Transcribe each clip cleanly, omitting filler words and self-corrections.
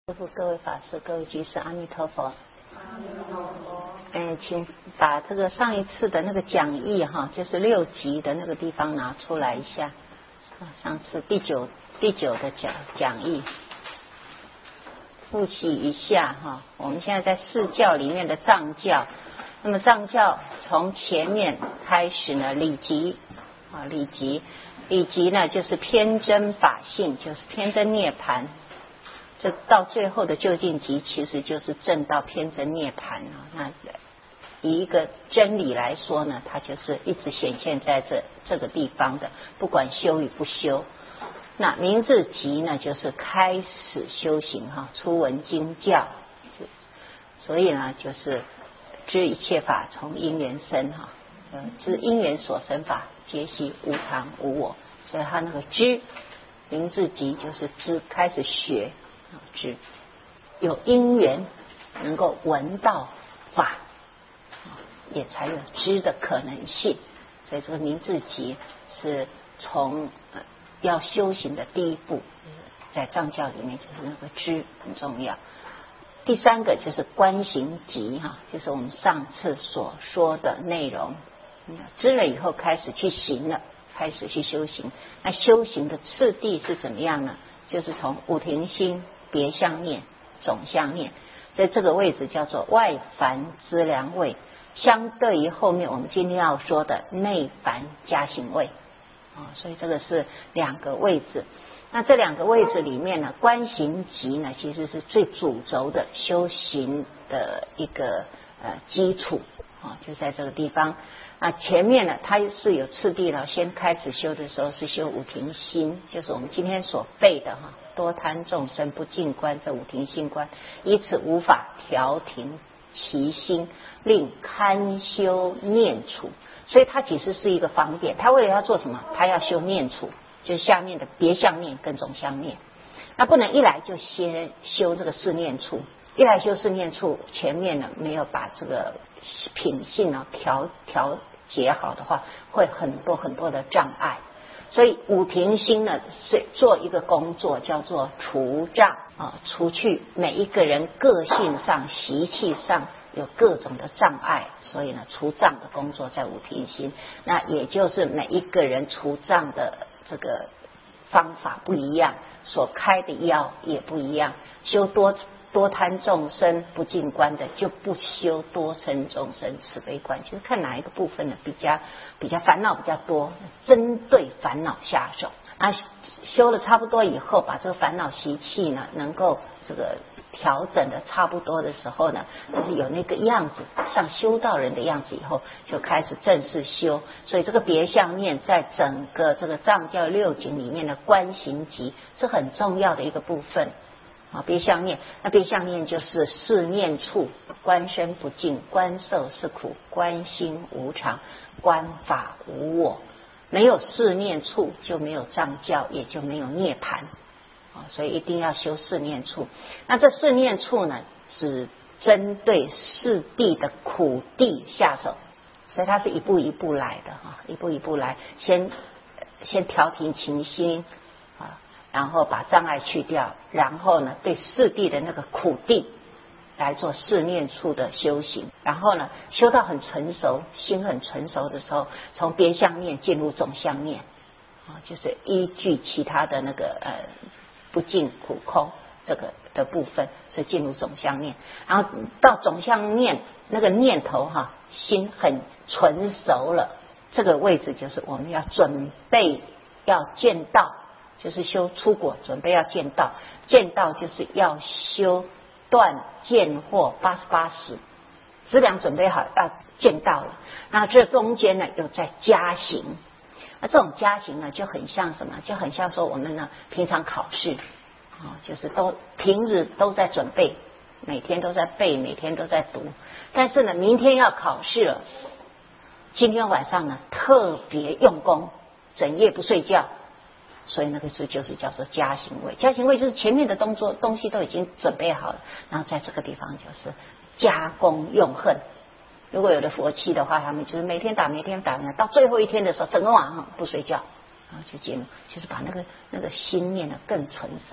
师父、各位法师、各位居士，阿弥陀佛。 阿弥陀佛。 请把这个上一次的那个讲义哈，就是6集的那个地方拿出来一下。上次第九的讲义，复习一下哈。我们现在在四教里面的藏教，那么藏教从前面开始呢，理集啊，理集呢就是偏真法性，就是偏真涅盘。这到最后的究竟集其实就是证到偏真涅盘啊。那以一个真理来说呢，它就是一直显现在这个地方的，不管修与不修。那明智集呢，就是开始修行哈，初闻经教，所以呢，就是知一切法从因缘生哈，知因缘所生法皆悉无常无我，所以他那个知明智集就是知，开始学。知有因缘能够闻到法，也才有知的可能性。所以这个明智集是从要修行的第一步，在藏教里面就是那个知很重要。第三个就是观行集哈，就是我们上次所说的内容，知了以后开始去行了，开始去修行。那修行的次第是怎么样呢？就是从五停心、别相念、总相念，在这个位置叫做外凡资粮位，相对于后面我们今天要说的内凡加行位所以这个是两个位置。那这两个位置里面呢，观行集呢其实是最主轴的修行的一个基础就在这个地方。那前面呢，它是有次第了，先开始修的时候是修五停心，就是我们今天所背的多贪众生不净观，这五停心观，以此无法调停其心，令堪修念处。所以它其实是一个方便，它为了要做什么？它要修念处，就是下面的别相念跟总相念。那不能一来就先修这个四念处，一来修四念处，前面呢没有把这个品性呢调节好的话，会很多的障碍。所以五停心呢是做一个工作，叫做除障除去每一个人个性上、习气上有各种的障碍，所以呢除障的工作在五停心。那也就是每一个人除障的这个方法不一样，所开的药也不一样。修多贪众生不净观的，就不修多生众生慈悲观，就是看哪一个部分呢比较烦恼比较多，针对烦恼下手。修了差不多以后，把这个烦恼习气呢能够这个调整的差不多的时候呢，就是有那个样子，像修道人的样子以后，就开始正式修。所以这个别相念在整个这个藏教六经里面的观行集是很重要的一个部分。别相念，那别相念就是四念处：观身不净，观受是苦，观心无常，观法无我。没有四念处，就没有藏教，也就没有涅盘所以一定要修四念处。那这四念处呢，只针对四谛的苦谛下手，所以它是一步一步来的一步一步来，先调停情心然后把障碍去掉，然后呢对四谛的那个苦谛来做四念处的修行，然后呢修到很成熟，心很成熟的时候，从别相念进入总相念就是依据其他的那个不净苦空这个的部分，所以进入总相念。然后到总相念那个念头心很纯熟了，这个位置就是我们要准备要见道，就是修出果，准备要见道。见道就是要修断见惑88识，资粮准备好要见道了。那这中间呢有在加行，那这种加行呢就很像什么？就很像说我们呢平常考试就是平日都在准备，每天都在背，每天都在读。但是呢明天要考试了，今天晚上呢特别用功，整夜不睡觉。所以那个就是叫做加行位。加行位就是前面的东西都已经准备好了，然后在这个地方就是加功用恨。如果有的佛气的话，他们就是每天打，到最后一天的时候，整个晚上不睡觉，然后就进入，就是把那个心念呢更纯熟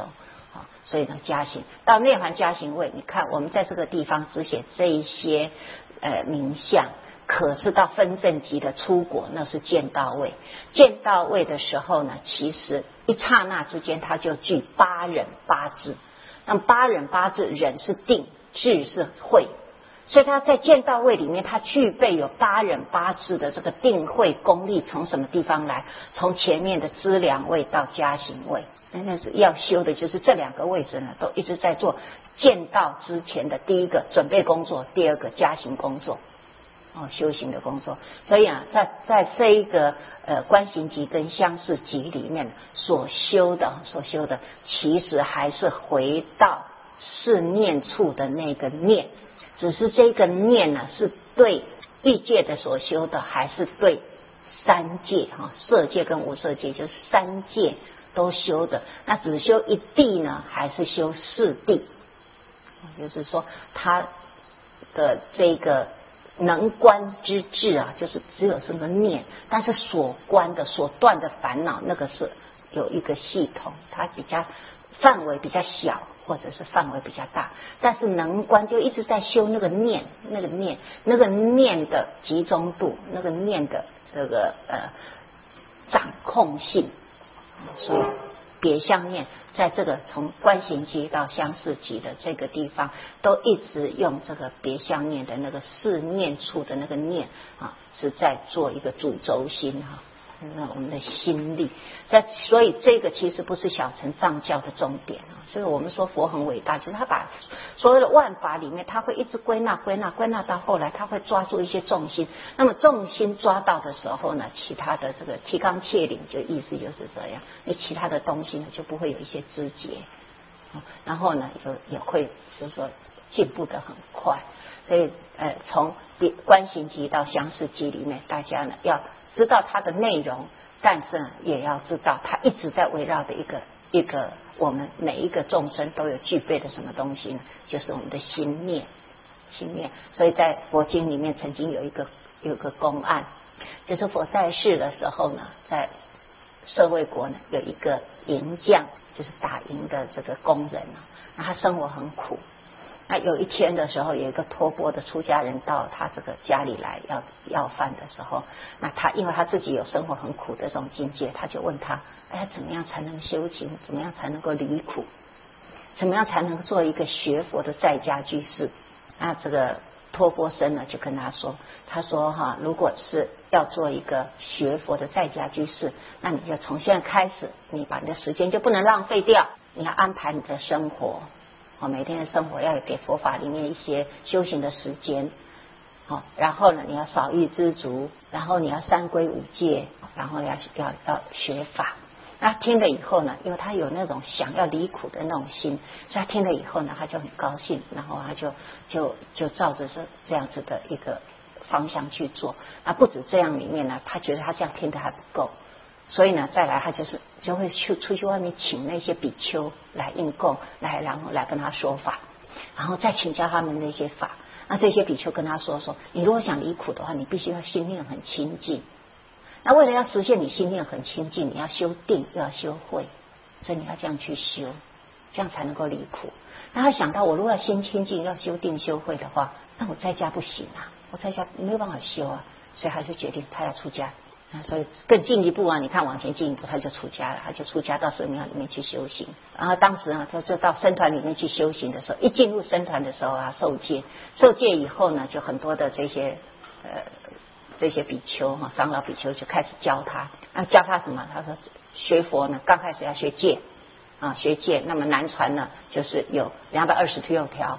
啊，所以呢加行到涅槃加行位，你看我们在这个地方只写这一些名相，可是到分正级的出国那是见到位，见到位的时候呢，其实一刹那之间它就具八忍八智。那么八忍八智，忍是定，智是慧，所以他在见到位里面，他具备有八忍八智的这个定慧功力。从什么地方来？从前面的资粮位到加行位，那是要修的，就是这两个位置呢，都一直在做见到之前的第一个准备工作，第二个加行工作。修行的工作，所以啊，在这一个观行级跟相似级里面所修的，其实还是回到是念处的那个念，只是这个念呢，是对欲界的所修的，还是对三界色界跟无色界，就是三界都修的。那只修一地呢，还是修四地？就是说，他的这个能观之智啊，就是只有这个念，但是所观的所断的烦恼，那个是有一个系统，它比较范围比较小，或者是范围比较大，但是能观就一直在修那个念的集中度，那个念的这个掌控性，所以别相念在这个从观行级到相似级的这个地方，都一直用这个别相念的那个四念处的那个念啊，是在做一个主轴心那我们的心力，所以这个其实不是小乘藏教的重点啊。所以我们说佛很伟大，就是他把所有的万法里面，他会一直归纳到后来，他会抓住一些重心。那么重心抓到的时候呢，其他的这个提纲挈领，就意思就是这样，你其他的东西呢就不会有一些枝节，然后呢也会就是说进步得很快。所以从观行级到相似级里面，大家呢要知道它的内容，但是呢也要知道它一直在围绕的一个我们每一个众生都有具备的什么东西呢？就是我们的心念。所以在佛经里面曾经有一个公案，就是佛在世的时候呢，在舍卫国呢有一个银匠，就是打银的这个工人那他生活很苦。那有一天的时候，有一个托钵的出家人到他这个家里来要饭的时候，那他因为他自己有生活很苦的这种境界，他就问他，怎么样才能修行？怎么样才能够离苦？怎么样才能做一个学佛的在家居士？那这个托钵僧呢就跟他说，如果是要做一个学佛的在家居士，那你就从现在开始，你把你的时间就不能浪费掉，你要安排你的生活。每天的生活要给佛法里面一些修行的时间，然后呢，你要少欲知足，然后你要三归五戒，然后要学法。那听了以后呢，因为他有那种想要离苦的那种心，所以他听了以后呢，他就很高兴，然后他就照着这样子的一个方向去做。那不止这样，里面呢，他觉得他这样听的还不够。所以呢，再来他就会出去外面请那些比丘来应供，然后来跟他说法，然后再请教他们那些法。那这些比丘跟他说，你如果想离苦的话，你必须要心念很清净。那为了要实现你心念很清净，你要修定，又要修慧，所以你要这样去修，这样才能够离苦。那他想到，我如果要心清净，要修定修慧的话，那我在家不行我在家没有办法修所以还是决定他要出家。所以更进一步你看往前进一步，他就出家了，他就出家到寺庙里面去修行。然后当时他就到僧团里面去修行的时候，一进入僧团的时候受戒以后呢，就很多的这些比丘长老比丘就开始教他。教他什么？他说学佛呢，刚开始要学戒学戒。那么南传呢，就是有226条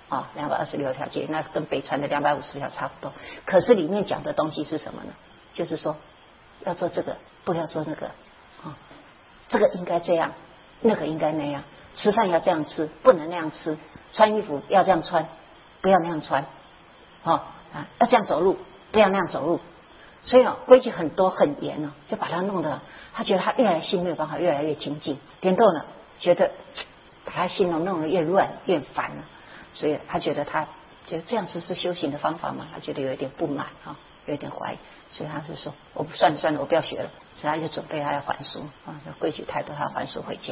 226条戒，那跟北传的250条差不多。可是里面讲的东西是什么呢？就是说要做这个，不要做那个这个应该这样，那个应该那样，吃饭要这样吃，不能那样吃，穿衣服要这样穿，不要那样穿要这样走路，不要那样走路。所以规矩很多很严就把他弄得他觉得他越来心没有办法越来越清净，点透呢觉得把他心弄得越乱越烦了，所以他觉得这样子是修行的方法嘛，他觉得有一点不满有点怀疑，所以他是说我不算了，我不要学了。所以他就准备他要还俗规矩太多，他要还俗回家。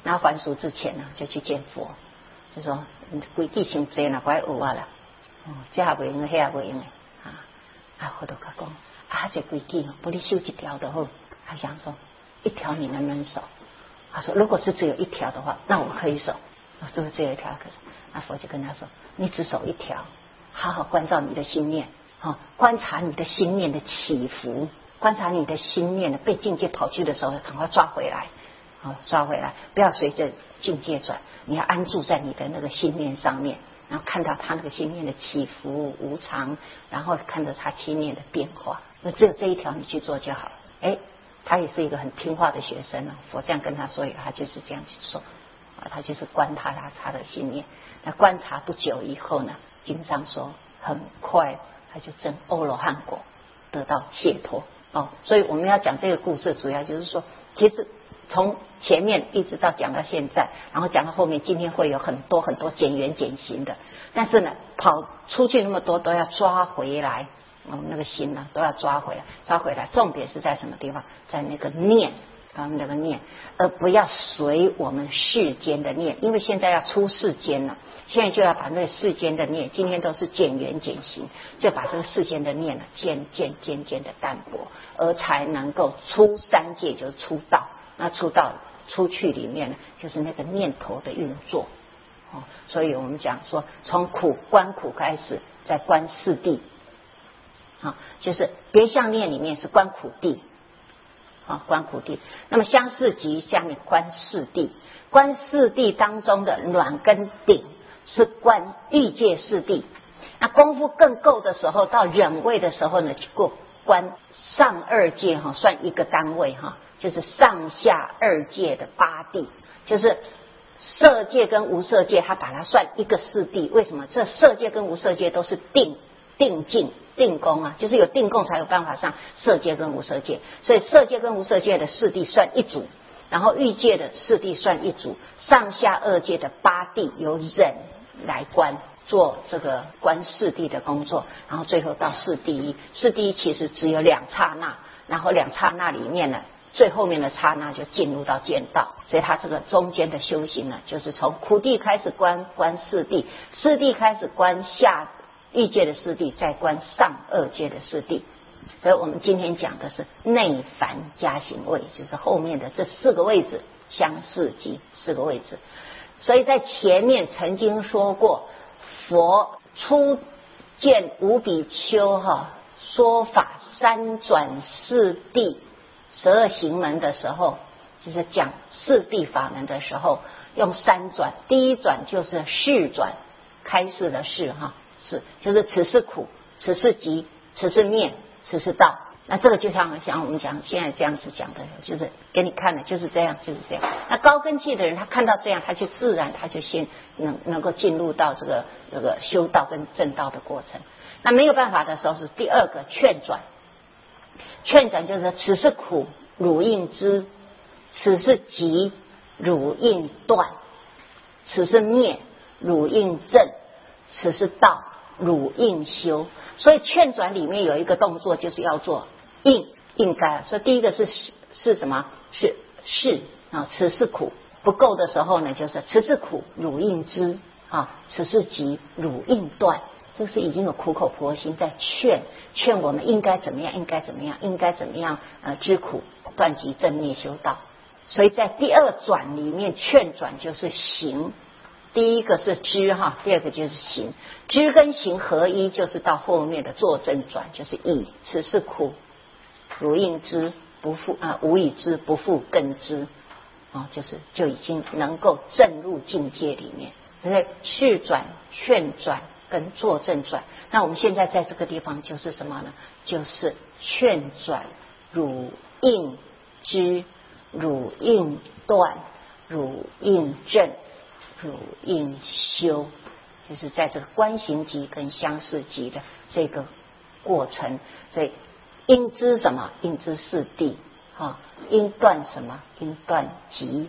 然后还俗之前呢，就去见佛，就说规矩先做啦，快学啊啦，这也不用，那也不用的佛都讲这规矩不你修一条的好。他想说一条你能不能守？他说如果是只有一条的话，那我可以守。就是只有一条可是，那佛就跟他说，你只守一条，好好关照你的心念，观察你的心念的起伏，观察你的心念的被境界跑去的时候，赶快抓回来，抓回来，不要随着境界转，你要安住在你的那个心念上面，然后看到他那个心念的起伏无常，然后看着他心念的变化，那只有这一条你去做就好了。他也是一个很听话的学生佛这样跟他说以后，他就是这样去做。他就是观他的心念，那观察不久以后呢，经上说很快他就证阿罗汉果，得到解脱所以我们要讲这个故事，主要就是说，其实从前面一直到讲到现在，然后讲到后面，今天会有很多很多减缘减行的，但是呢，跑出去那么多都要抓回来，那个心呢都要抓回来，重点是在什么地方？在那个念。那个念，而不要随我们世间的念，因为现在要出世间了，现在就要把那个世间的念，今天都是减缘减行，就把这个世间的念呢渐渐的淡薄，而才能够出三界，就是出道。那出道出去里面呢，就是那个念头的运作所以我们讲说，从观苦开始，再观四谛就是别相念里面是观苦谛。观苦谛，那么相四集下面观四谛，观四谛当中的暖跟顶是观欲界四谛。那功夫更够的时候，到忍位的时候呢，就观上二界算一个单位就是上下二界的八谛，就是色界跟无色界，他把它算一个四谛。为什么？这色界跟无色界都是定境。定功就是有定功才有办法上色界跟无色界，所以色界跟无色界的四谛算一组，然后欲界的四谛算一组，上下二界的八谛由忍来观，做这个观四谛的工作，然后最后到四谛一。四谛一其实只有两刹那，然后两刹那里面呢，最后面的刹那就进入到见道，所以他这个中间的修行呢，就是从苦谛开始观四谛，四谛开始观下欲界的四谛，再观上二界的四谛。所以我们今天讲的是内凡加行位，就是后面的这四个位置，相四集四个位置。所以在前面曾经说过，佛初见五比丘说法三转四谛12行门的时候，就是讲四谛法门的时候，用三转。第一转就是示转，开示的示就是此是苦，此是集，此是灭，此是道。那这个就像我们讲现在这样子讲的，就是给你看的就是这样。那高根器的人，他看到这样，他就自然他就先能够进入到这个修道跟正道的过程。那没有办法的时候是第二个劝转。劝转就是此是苦，汝应知；此是集，汝应断；此是灭，汝应正；此是道，汝应修。所以劝转里面有一个动作，就是要做应该。所以第一个是什么？是此是苦。不够的时候呢，就是此是苦，汝应知此是集，汝应断。这是已经有苦口婆心在劝我们应该怎么样，应该怎么样知苦断集正灭修道。所以在第二转里面，劝转就是行。第一个是知第二个就是行，知跟行合一，就是到后面的坐正转，就是以此是苦，汝应知，不复无以知，不复更知就已经能够正入境界里面。所以示转、劝转跟坐正转。那我们现在在这个地方就是什么呢？就是劝转，汝应知，汝应断，汝应正，汝应修，就是在这个观行集跟相四集的这个过程。所以应知什么？应知四谛应断什么？应断集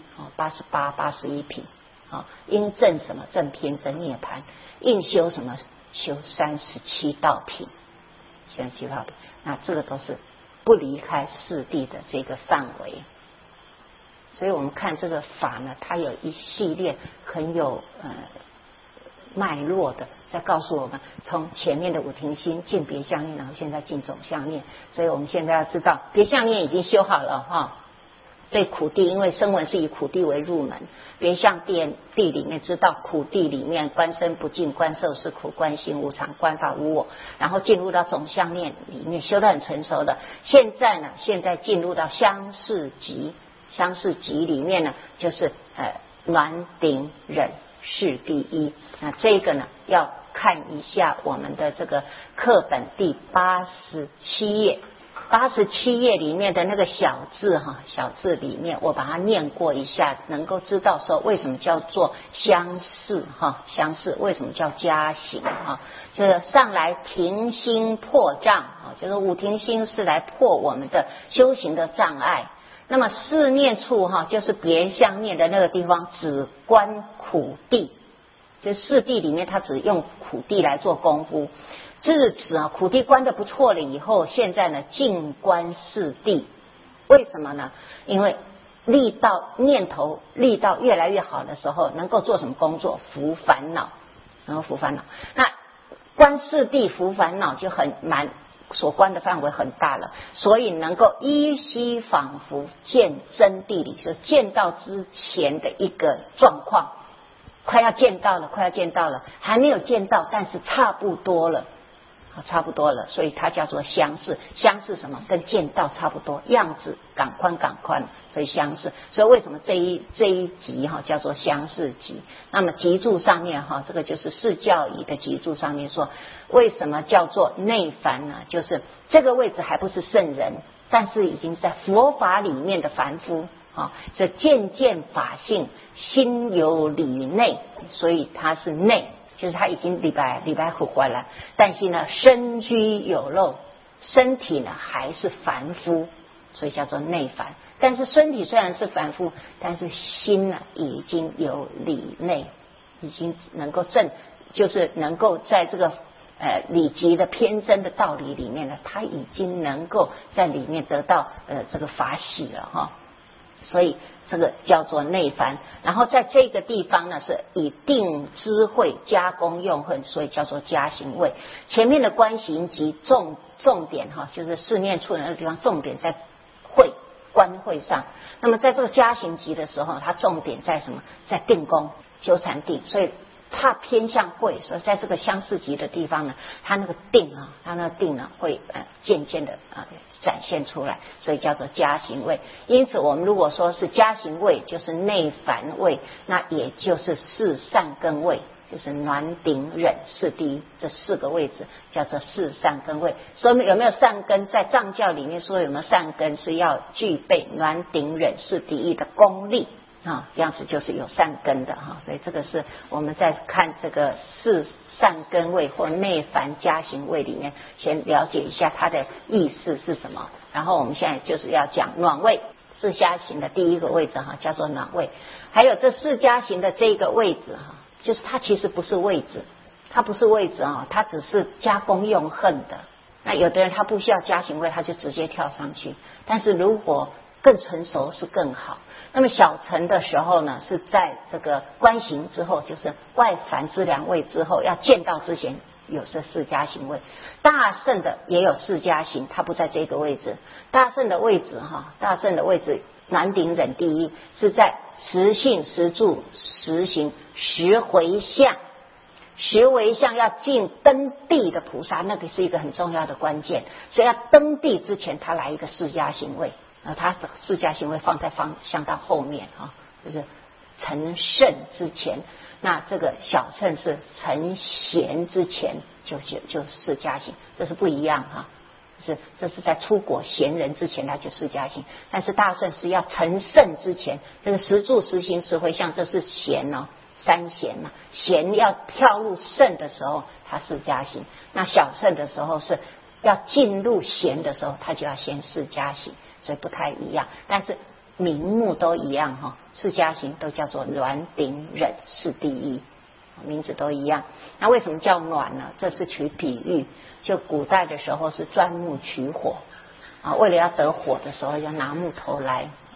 88、81品应正什么？正偏真涅槃。应修什么？修37道品。那这个都是不离开四谛的这个范围。 所以我们看这个法呢，它有一系列很有脉络的，在告诉我们从前面的五停心进别相念，然后现在进总相念。所以我们现在要知道别相念已经修好了哈。对苦地，因为声闻是以苦地为入门，别相地里面知道苦地里面观身不净，观受是苦，观心无常，观法无我，然后进入到总相念里面修得很成熟的。现在进入到相似集，相似集里面呢就是暖顶忍是第一。那这个呢要看一下我们的这个课本第87页。87页里面的那个小字哈，小字里面我把它念过一下，能够知道说为什么叫做相似哈，相似为什么叫加行哈，就是上来停心破障啊，就是五停心是来破我们的修行的障碍。那么四念处哈，就是别相念的那个地方，只观苦地，就四谛里面它只用苦地来做功夫。至此啊，苦地观的不错了以后，现在呢静观四谛。为什么呢？因为力到念头力到越来越好的时候，能够做什么工作？伏烦恼，然后伏烦恼。那观四谛伏烦恼就所观的范围很大了，所以能够依稀仿佛见真谛里，就见到之前的一个状况，快要见到了，还没有见到，但是差不多了。所以它叫做相似。相似什么？跟见到差不多，样子赶快，所以相似。所以为什么这一集哈叫做相似集？那么集注上面哈，这个就是释教仪的集注上面说，为什么叫做内凡呢？就是这个位置还不是圣人，但是已经在佛法里面的凡夫啊，这渐法性，心有理内，所以它是内。就是他已经礼拜苦回来，但是呢身居有漏，身体呢还是凡夫，所以叫做内凡。但是身体虽然是凡夫，但是心呢已经有理内，已经能够就是能够在这个理即的偏真的道理里面呢，他已经能够在里面得到这个法喜了哈。所以这个叫做内凡，然后在这个地方呢是以定智慧加工用恨，所以叫做加行位。前面的观行集重点哈，就是四念处那个地方重点在观会上。那么在这个加行集的时候，它重点在什么？在定功修禅定，所以它偏向会，所以在这个相似集的地方呢，它那个定呢会渐渐的展现出来，所以叫做加行位。因此我们如果说是加行位，就是内凡位，那也就是四善根位，就是暖顶忍是第一，这四个位置叫做四善根位。所以有没有善根？在藏教里面说有没有善根，是要具备暖顶忍是第一的功力啊，这样子就是有善根的哈。所以这个是我们在看这个四善根位或内凡加行位里面，先了解一下它的意思是什么。然后我们现在就是要讲暖位，四加行的第一个位置哈，叫做暖位。还有这四加行的这个位置哈，就是它其实不是位置，它只是加功用恨的。那有的人他不需要加行位，他就直接跳上去，但是如果更成熟是更好。那么小乘的时候呢，是在这个观行之后，就是外凡之良位之后，要见到之前有这四加行位。大乘的也有四加行，它不在这个位置。大乘的位置暖顶忍第一，是在实性、实住、实行、实回向。实为相要进登地的菩萨，那个是一个很重要的关键。所以要登地之前，他来一个四加行位。他的四加行位放在向到后面就是成圣之前。那这个小乘是成贤之前就四加行，这是不一样这是在出果贤人之前他就四加行，但是大乘是要成圣之前，这个实住实行实回向，这是贤三贤贤要跳入圣的时候他四加行，那小乘的时候是要进入贤的时候他就要先四加行，所以不太一样，但是名目都一样四加行都叫做暖顶忍是第一，名字都一样。那为什么叫暖呢？这是取比喻，就古代的时候是钻木取火为了要得火的时候要拿木头来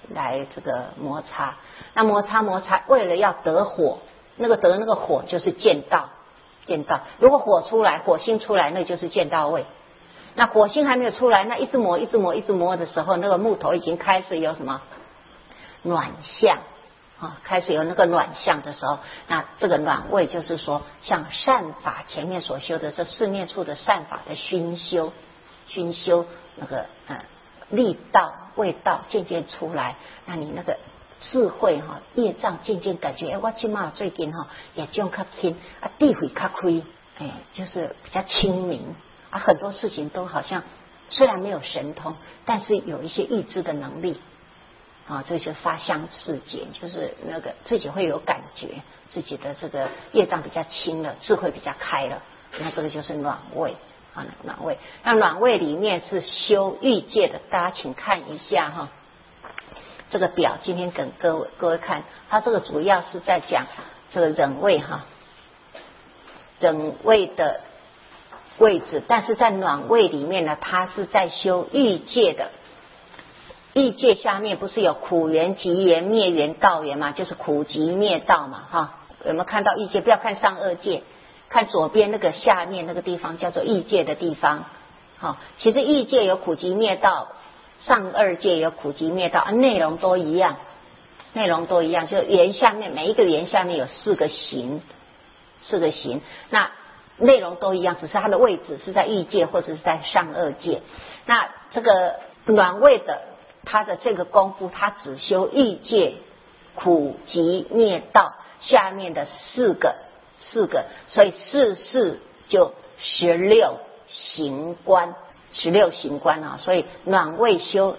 这个摩擦。那摩擦为了要得火，那个火就是见道。如果火星出来，那就是见道位。那火星还没有出来，那一直磨的时候，那个木头已经开始有什么暖象啊，开始有那个暖象的时候，那这个暖位就是说，像善法前面所修的这四念处的善法的熏修那个力道味道渐渐出来，那你那个智慧业障渐渐感觉，我起码最近也种较轻啊，智慧较开，就是比较清明啊，很多事情都好像虽然没有神通，但是有一些预知的能力啊，这就是发相似解，就是那个自己会有感觉，自己的这个业障比较轻了，智慧比较开了，那这个就是暖位啊，暖位。那暖位里面是修欲界的，大家请看一下哈。这个表今天跟各位看，它这个主要是在讲这个忍位哈，忍位的位置，但是在暖位里面呢，它是在修欲界的。欲界下面不是有苦缘、集缘、灭缘、道缘嘛，就是苦集灭道嘛哈。有没有看到欲界？不要看上二界，看左边那个下面那个地方叫做欲界的地方。好，其实欲界有苦集灭道。上二界有苦集灭道啊，内容都一样，就缘下面每一个缘下面有四个行，那内容都一样，只是它的位置是在欲界或者是在上二界。那这个暖位的，它的这个功夫，它只修欲界苦集灭道下面的四个，所以四就16行观。16行观啊，所以暖位修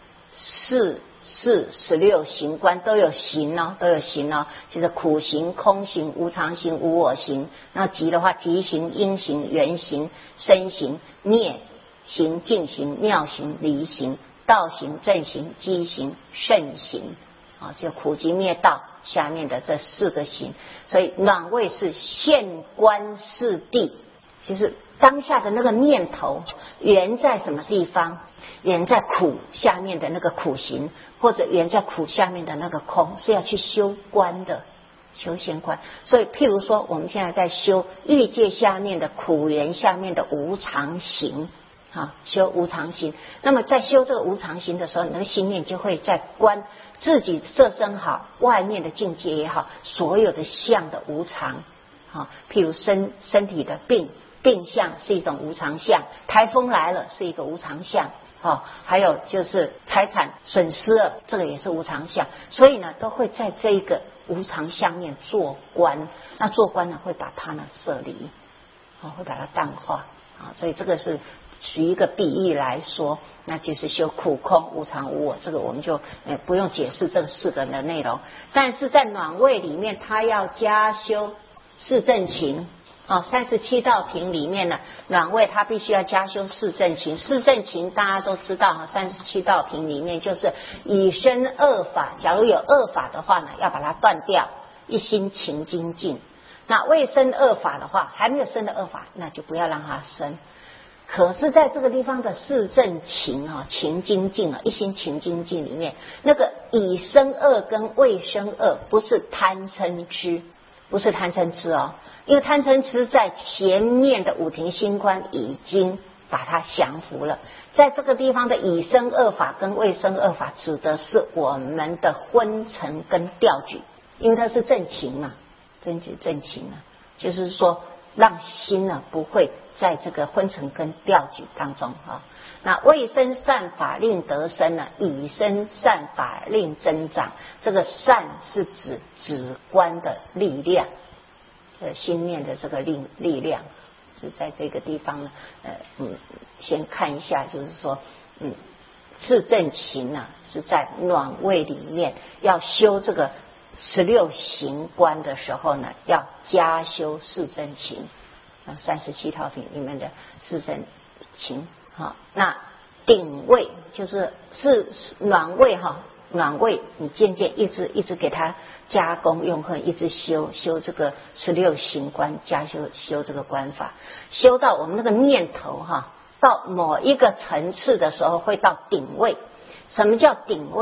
16行观都有行哦，就是苦行、空行、无常行、无我行。那集的话，集行、因行、缘行、身行、灭行、净行、妙行、离行、道行、正行、机行、胜行啊，就苦集灭道下面的这四个行。所以暖位是现观四谛，就是当下的那个念头缘在什么地方，缘在苦下面的那个苦行，或者缘在苦下面的那个空，是要去修观的，修现观。所以譬如说我们现在在修欲界下面的苦缘下面的无常行啊，修无常行。那么在修这个无常行的时候，你的心念就会在观自己色身好，外面的境界也好，所有的相的无常啊，譬如身体的病相是一种无常相，台风来了是一个无常相，还有就是财产损失了，这个也是无常相，所以呢都会在这一个无常相面做观，那做观呢会把它呢舍离，会把它淡化啊，所以这个是举一个比喻来说，那就是修苦空无常无我，这个我们就不用解释这四个的内容，但是在暖位里面，它要加修四正勤。37道品里面呢，暖位它必须要加修四正勤。四正勤大家都知道37道品里面就是以身恶法，假如有恶法的话呢，要把它断掉，一心勤精进。那未生恶法的话，还没有生的恶法，那就不要让它生。可是在这个地方的四正勤勤精进一心勤精进里面，那个已生恶跟未生恶不是贪嗔痴，因为贪嗔痴在前面的五停心观已经把它降服了，在这个地方的已生恶法跟未生恶法指的是我们的昏沉跟调举，因为它是正勤嘛，正勤就是说让心呢不会在这个昏沉跟调举当中那未生善法令得生呢，已生善法令增长。这个善是指止观的力量，心念的这个力量是在这个地方呢。先看一下，就是说，四正勤呢是在暖位里面要修这个16行观的时候呢，要加修四正勤。37套品里面的四正勤。那顶位就是暖位暖位你渐渐一直给它加工用恨，一直修这个16行观，加修这个观法，修到我们那个念头到某一个层次的时候会到顶位。什么叫顶位呢？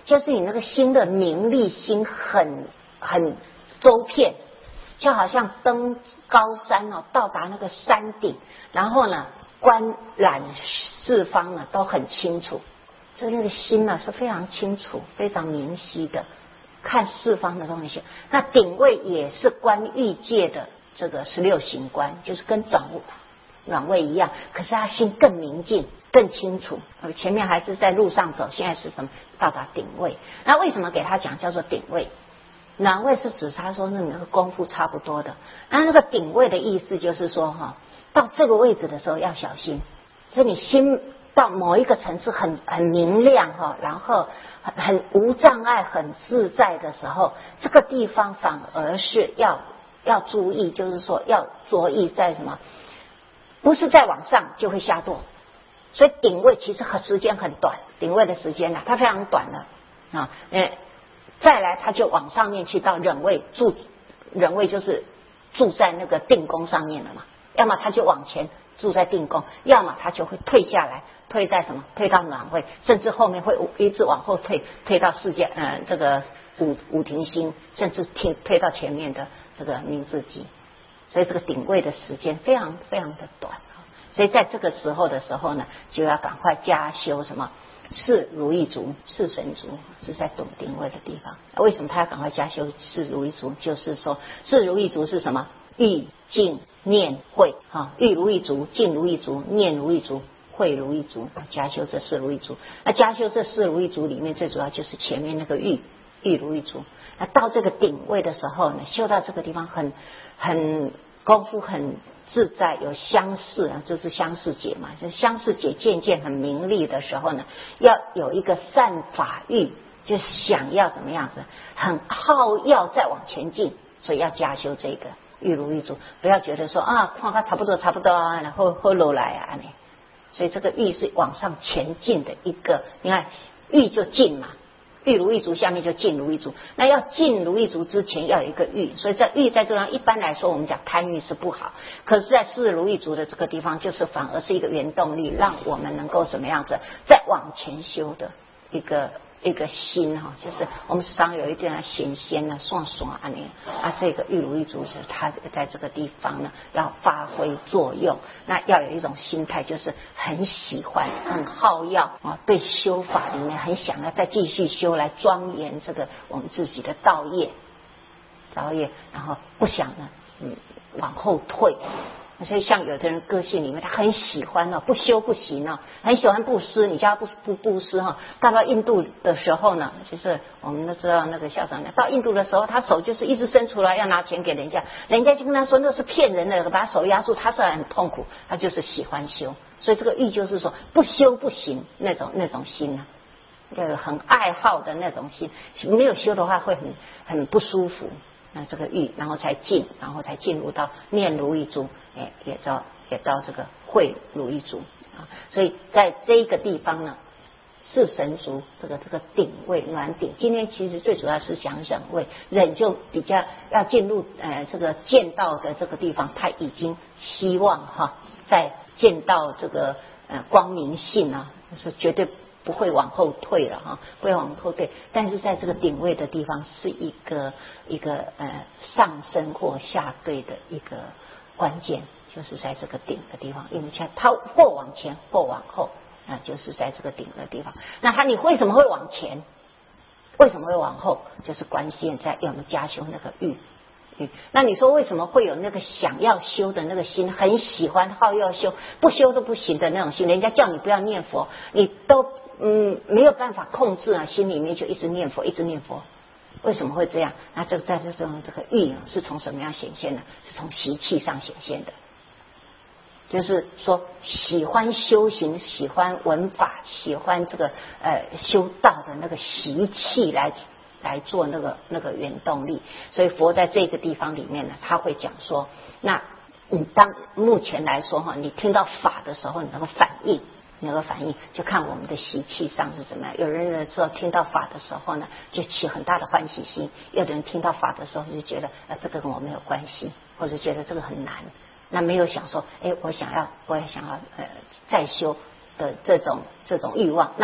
就是你那个心的明利心很周遍，就好像登高山哦，到达那个山顶，然后呢观览四方呢都很清楚，所以那个心呢是非常清楚非常明晰的看四方的东西。那顶位也是观欲界的这个16行观，就是跟转位一样，可是他心更明净更清楚。前面还是在路上走，现在是什么到达顶位。那为什么给他讲叫做顶位？暖位是指他说那个功夫差不多的，那个顶位的意思就是说到这个位置的时候要小心，所以你心到某一个层次很明亮然后很无障碍很自在的时候，这个地方反而是要注意，就是说要着意在什么，不是再往上就会下堕。所以顶位其实时间很短，顶位的时间它非常短的再来他就往上面去到忍位，忍位就是住在那个定功上面了嘛，要么他就往前住在定功，要么他就会退下来，退在什么，退到暖位，甚至后面会一直往后退到世界这个五庭星，甚至退到前面的这个明自己。所以这个顶位的时间非常非常的短，所以在这个时候的时候呢，就要赶快加修什么四如意足，四神足是在懂顶位的地方。为什么他要赶快加修四如意足？就是说四如意足是什么？欲静念慧欲如意足，静如意足，念如意足，慧如意足，加修这四如意足。那加修这四如意足里面最主要就是前面那个欲如意足。那到这个顶位的时候呢，修到这个地方很功夫很自在，有相似就是相似解嘛，就是相似解渐很明利的时候呢，要有一个善法欲，就想要怎么样子，很好要再往前进，所以要加修这个欲如意足。不要觉得说看它差不多然后落来所以这个欲是往上前进的一个，你看欲就进嘛，欲如意足下面就静如意足，那要静如意足之前要有一个欲，所以在欲在这样一般来说我们讲贪欲是不好，可是在四如意足的这个地方就是反而是一个原动力，让我们能够什么样子再往前修的一个心就是我们时常有一点显仙算这个欲如意足是它在这个地方呢要发挥作用，那要有一种心态，就是很喜欢很好要对修法里面很想要再继续修来庄严这个我们自己的道业，然后不想呢往后退。所以像有的人个性里面他很喜欢不修不行很喜欢布施，你叫他不布施到印度的时候呢，就是我们都知道那个校长到印度的时候，他手就是一直伸出来要拿钱给人家就跟他说那是骗人的，把手压住，他虽然很痛苦，他就是喜欢修。所以这个欲就是说不修不行那种心就是很爱好的那种心，没有修的话会很不舒服。那这个欲，然后才进，然后才进入到念如意足，也到这个慧如意足所以在这个地方呢，是神足这个顶位暖顶。今天其实最主要是讲忍位，忍就比较要进入这个见道的这个地方，他已经希望在见到这个光明性就是绝对不会往后退了不会往后退，但是在这个顶位的地方是一个上升或下坠的一个关键，就是在这个顶的地方，因为它或往前或往后就是在这个顶的地方。那你为什么会往前？为什么会往后？就是关键在要我们加修那个欲。那你说为什么会有那个想要修的那个心，很喜欢好要修，不修都不行的那种心？人家叫你不要念佛，你都没有办法控制心里面就一直念佛，为什么会这样？那在这种这个欲是从什么样显现的？是从习气上显现的，就是说喜欢修行，喜欢闻法，喜欢这个修道的那个习气来做那个原动力。所以佛在这个地方里面呢，他会讲说，那你当目前来说你听到法的时候，你那个反应就看我们的习气上是怎么样。有人的时候听到法的时候呢，就起很大的欢喜心；有的人听到法的时候就觉得这个跟我没有关系，或者觉得这个很难，那没有想说我也想要再修的这种欲望。那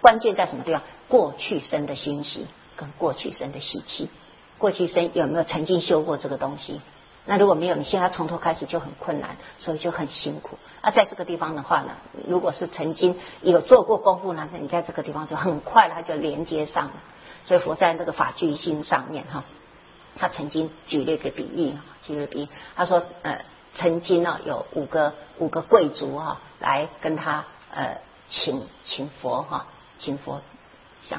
关键在什么地方？过去生的欣喜跟过去生的习气，过去生有没有曾经修过这个东西？那如果没有，你现在从头开始就很困难，所以就很辛苦。在这个地方的话呢，如果是曾经有做过功夫呢，你在这个地方就很快它就连接上了。所以佛在那个法句心上面他曾经举了一个比喻，他说曾经呢有五个贵族来跟他请佛像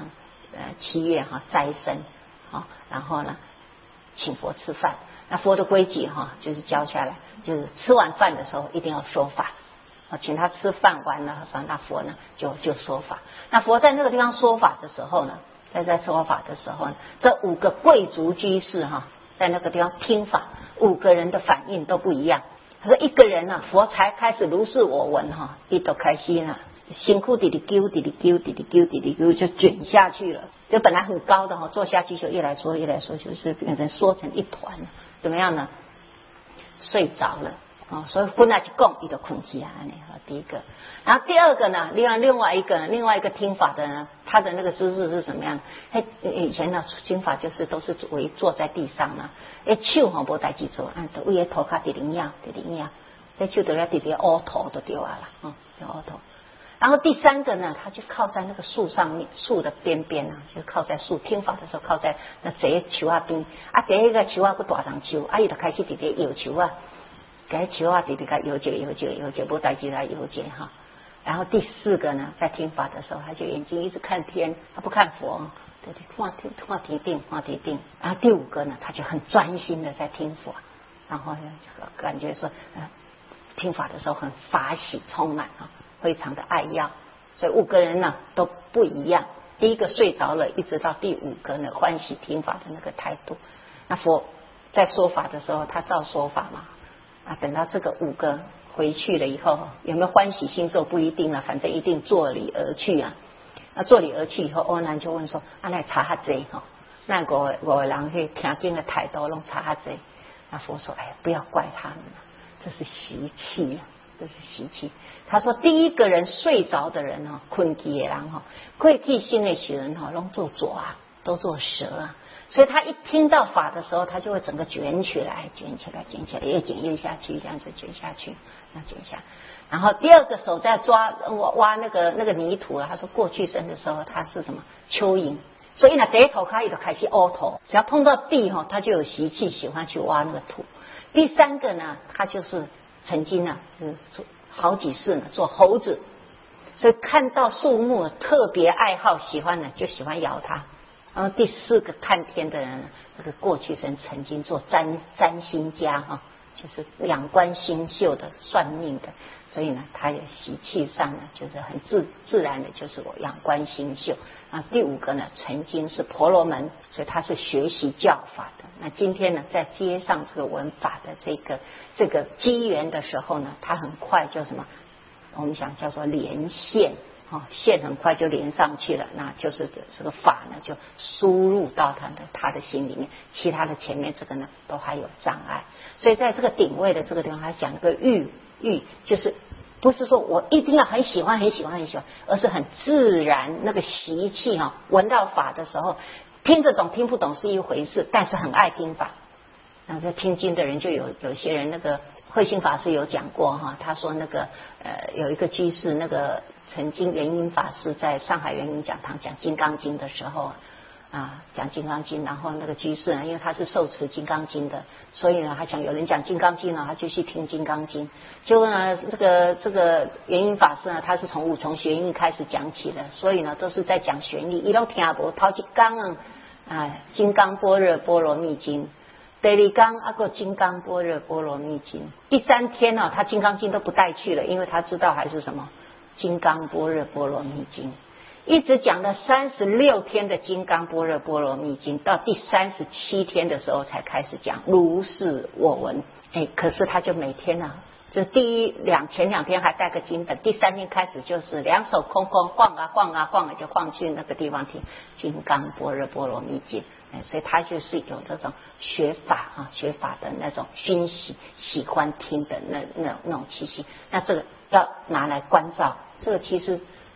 7月斋僧然后呢请佛吃饭。那佛的规矩就是教下来，就是吃完饭的时候一定要说法，请他吃饭完了，那佛呢就说法。那佛在那个地方说法的时候呢，在说法的时候呢，这5个贵族居士在那个地方听法，5个人的反应都不一样。他说一个人呢，佛才开始如是我闻一都开心了，辛苦滴滴丢滴滴丢滴滴丢滴滴丢就卷下去了，就本来很高的坐下去就越来说，就是变成缩成一团，怎么样呢？睡着了所以本来就讲一个困起来第一个。然后第二个呢，另外一个听法的呢，他的那个姿势是什么样？以前的听法就是都是围坐在地上嘛，手没代志做，就为头卡零样，这手都要直接凹头就对啊啦，就凹头。然后第三个呢，他就靠在那个树上面，树的边边就靠在树听法的时候靠在那这树边第一个树个大长树伊就开始直接摇树给树直接摇这不代志来摇这然后第4个呢，在听法的时候，他就眼睛一直看天，他不看佛，对，看天定。然后第5个呢，他就很专心的在听佛，然后感觉说听法的时候很法喜充满非常的爱要。所以5个人呢都不一样。第一个睡着了，一直到第5个呢欢喜听法的那个态度。那佛在说法的时候，他照说法嘛等到这个5个回去了以后，有没有欢喜心受不一定了，反正一定坐礼而去那坐礼而去以后，欧南就问说来查下这那5个人去听经的态度拢查下这。那佛说不要怪他们这是习气他说第一个人睡着的人困起的人过去心的时人拢做左都做蛇所以他一听到法的时候，他就会整个卷起来，越卷越下去，这样子卷下去，然后第二个手在挖那个泥土他说过去生的时候他是什么蚯蚓，所以呢第一头他就开始凹头，只要碰到地他就有习气，喜欢去挖那个土。第3个呢，他就是曾经好几世做猴子，所以看到树木特别爱好喜欢就喜欢咬它。然后第4个看天的人，这个过去生曾经做占星家就是仰观星宿的算命的，所以呢他有习气上呢就是很自然的就是我仰观星宿。然后第5个呢曾经是婆罗门，所以他是学习教法的。那今天呢在接上这个闻法的这个机缘的时候呢，他很快就什么我们想叫做连线线很快就连上去了，那就是这个法呢就输入到他的心里面，其他的前面这个呢都还有障碍。所以在这个顶位的这个地方，他讲一个欲，就是不是说我一定要很喜欢，而是很自然那个习气闻到法的时候，听得懂听不懂是一回事，但是很爱听法。那这听经的人就有些人，那个慧心法师有讲过他说那个有一个居士，那个曾经圆音法师在上海圆音讲堂讲金刚经的时候讲金刚经，然后那个居士呢，因为他是受持金刚经的，所以呢他讲有人讲金刚经他就去听金刚经。结果呢这个圆音法师呢，他是从五重玄义开始讲起的，所以呢都是在讲玄义，他都听不头一讲金刚般若波罗蜜经，第2讲个金刚般若波罗蜜经，第3天他金刚经都不带去了，因为他知道还是什么金刚般若波罗蜜经，一直讲了36天的金刚般若波罗蜜经，到第37天的时候才开始讲如是我闻。可是他就每天就前2天还带个经本，第3天开始就是2手空空晃就晃去那个地方听金刚般若波罗蜜经。所以他就是有这种学法的那种熏习，喜欢听的那种气息。那这个要拿来关照，这个其实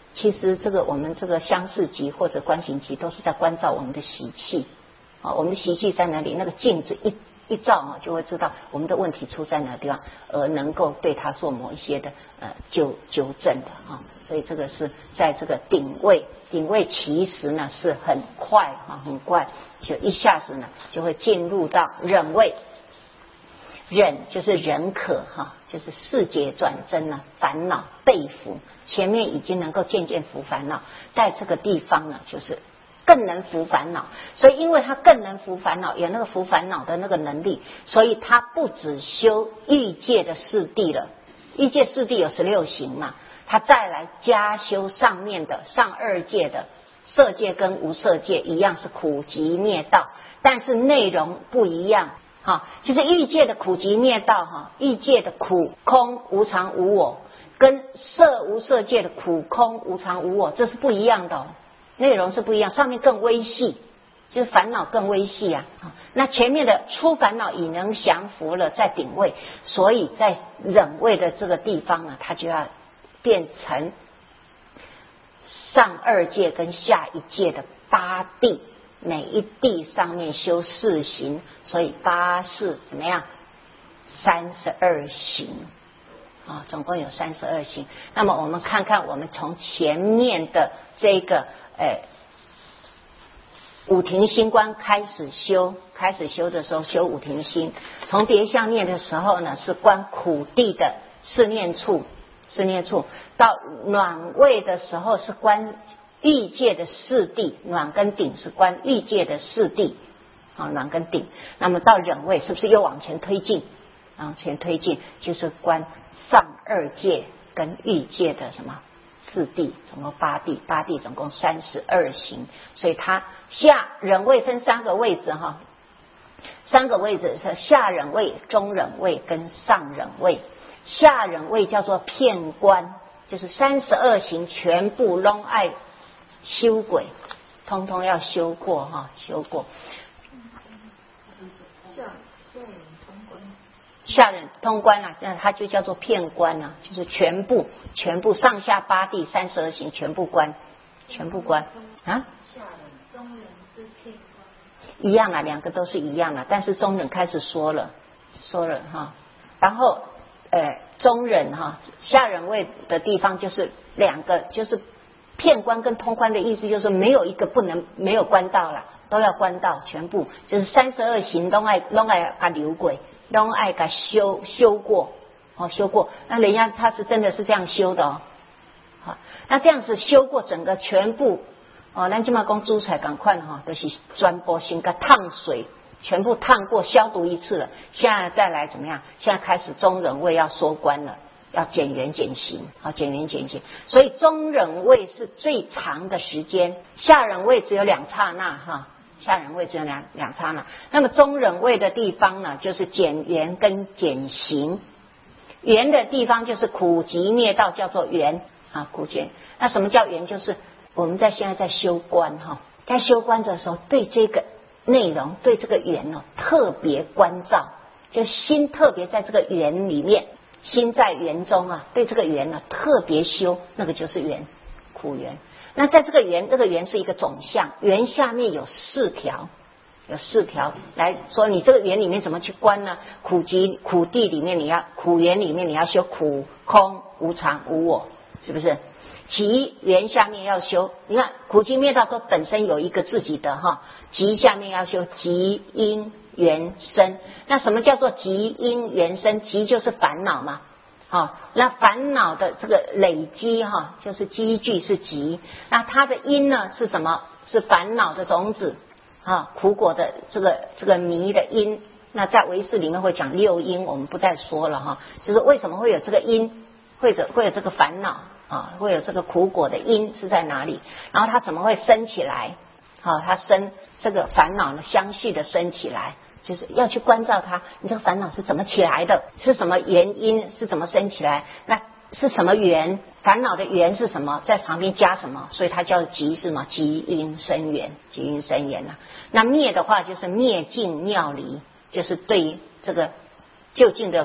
其实这个我们这个相似集或者观行集都是在关照我们的习气啊，我们的习气在哪里？那个镜子一照啊，就会知道我们的问题出在哪个地方，而能够对它做某一些的纠正的啊。所以这个是在这个顶位其实呢是很快啊，很快就一下子呢就会进入到忍位。忍就是忍可哈，就是世界转真啊，烦恼被伏，前面已经能够渐渐伏烦恼，在这个地方呢就是更能伏烦恼，所以因为他更能伏烦恼，有那个伏烦恼的那个能力，所以他不只修欲界的四谛了，欲界四谛有16行嘛，他再来加修上面的上2界的色界跟无色界，一样是苦集灭道，但是内容不一样。就是欲界的苦集灭道欲界的苦空无常无我，跟色无色界的苦空无常无我，这是不一样的内容是不一样，上面更微细，就是烦恼更微细啊。那前面的初烦恼已能降伏了，在顶位，所以在忍位的这个地方呢，它就要变成上2界跟下1界的8谛。每一谛上面修4行，所以8是怎么样？32行啊，总共有32行。那么我们看看，我们从前面的这个五停心观开始修的时候修五停心，从别相念的时候呢是观苦谛的四念处，到暖位的时候是观欲界的四谛，暖跟顶是观欲界的四谛暖跟顶。那么到忍位是不是又往前推进？就是观上2界跟欲界的什么四谛，总共8谛总共32行。所以它下忍位分3个位置3个位置是下忍位、中忍位跟上忍位。下忍位叫做片观，就是32行全部拢爱修轨，通通要修过修过。下忍通关它就叫做片观就是全部上下8谛32行全部观啊。 下忍、中忍是片观一样2个都是一样但是中忍开始说了然后中忍下忍位的地方就是2个，就是片观跟通关的意思，就是没有一个不能没有关到了，都要关到全部，就是32行都爱把留轨，都爱把修过修过。那人家他是真的是这样修的好，那这样子修过整个全部咱今嘛讲主菜赶快就是全部先个烫水，全部烫过消毒一次了，现在再来怎么样？现在开始中忍位要收关了，要减缘减行所以中忍位是最长的时间，下忍位只有2刹那下忍位只有两刹那。那么中忍位的地方呢，就是减缘跟减行。缘的地方就是苦集灭道，叫做缘苦集。那什么叫缘？就是我们现在在修观在修观的时候，对这个内容，对这个缘特别关照，就心特别在这个缘里面，心在缘中对这个缘特别修，那个就是缘，苦缘。那在这个缘是一个总相，缘下面有4条来说，你这个缘里面怎么去观呢？苦谛里面苦缘里面你要修苦空无常无我，是不是？集缘下面要修，你看苦集灭道都本身有一个自己的集下面要修集因缘生。那什么叫做集因缘生？集就是烦恼嘛那烦恼的这个累积就是积聚是集。那它的因呢是什么？是烦恼的种子苦果的这个迷的因。那在唯识里面会讲6因，我们不再说了就是为什么会有这个因，会有这个烦恼会有这个苦果的因是在哪里？然后它怎么会升起来？它生这个烦恼呢，相续的升起来，就是要去关照它，你这个烦恼是怎么起来的？是什么原因？是怎么升起来？那是什么缘？烦恼的缘是什么？在旁边加什么？所以它叫集是吗？集因生缘，集因生缘那灭的话就是灭尽妙离，就是对这个究竟的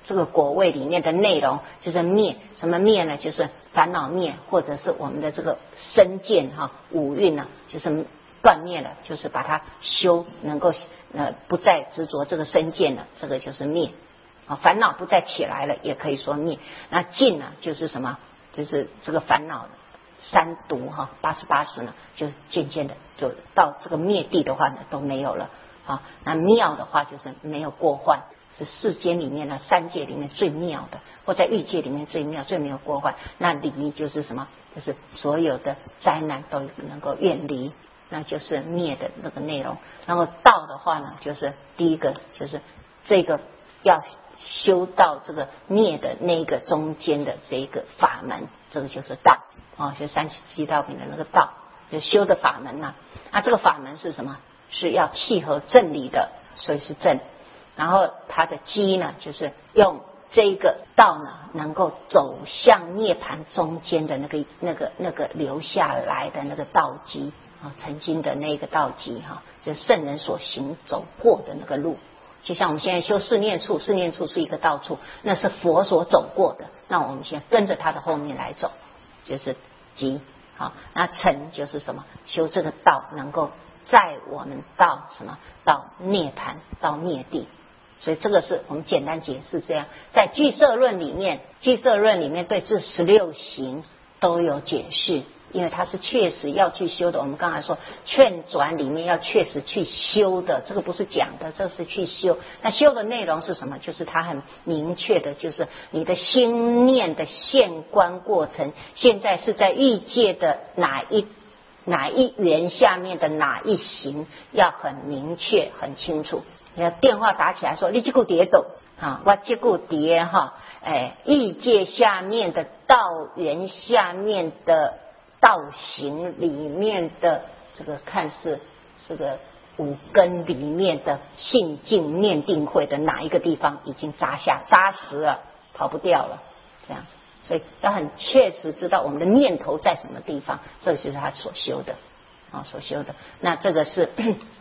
这个果位里面的内容就是灭。什么灭呢？就是烦恼灭，或者是我们的这个身见五蕴呢，就是断灭了，就是把它修，能够不再执着这个身见了，这个就是灭。烦恼不再起来了，也可以说灭。那尽呢，就是什么？就是这个烦恼三毒88识呢，就渐渐的就到这个灭地的话呢都没有了。那妙的话就是没有过患，是世间里面呢三界里面最妙的，或在欲界里面最妙，最没有过患。那离就是什么？就是所有的灾难都能够远离，那就是灭的那个内容。然后道的话呢，就是第一个就是这个要修到这个灭的那个中间的这个法门，这个就是道就37道品的那个道，就修的法门呐。那这个法门是什么？是要契合正理的，所以是正。然后它的基呢，就是用这个道呢，能够走向涅槃中间的那个留下来的那个道基曾经的那个道基就是圣人所行走过的那个路。就像我们现在修四念处，四念处是一个道处，那是佛所走过的，那我们现在跟着他的后面来走，就是基。那成就是什么？修这个道能够载我们到什么？到涅槃，到灭地。所以这个是我们简单解释这样。在俱舍论里面，俱舍论里面对这16行都有解释，因为它是确实要去修的。我们刚才说劝转里面要确实去修的，这个不是讲的，这是去修。那修的内容是什么？就是它很明确的，就是你的心念的现观过程，现在是在欲界的哪一缘下面的哪一行，要很明确很清楚。你要电话打起来说你这个碟走我这个碟欲界下面的道缘下面的道行里面的这个看似这个五根里面的性净念定慧的哪一个地方已经扎实了，跑不掉了，这样。所以要很确实知道我们的念头在什么地方，这就是他所修的所修的。那这个是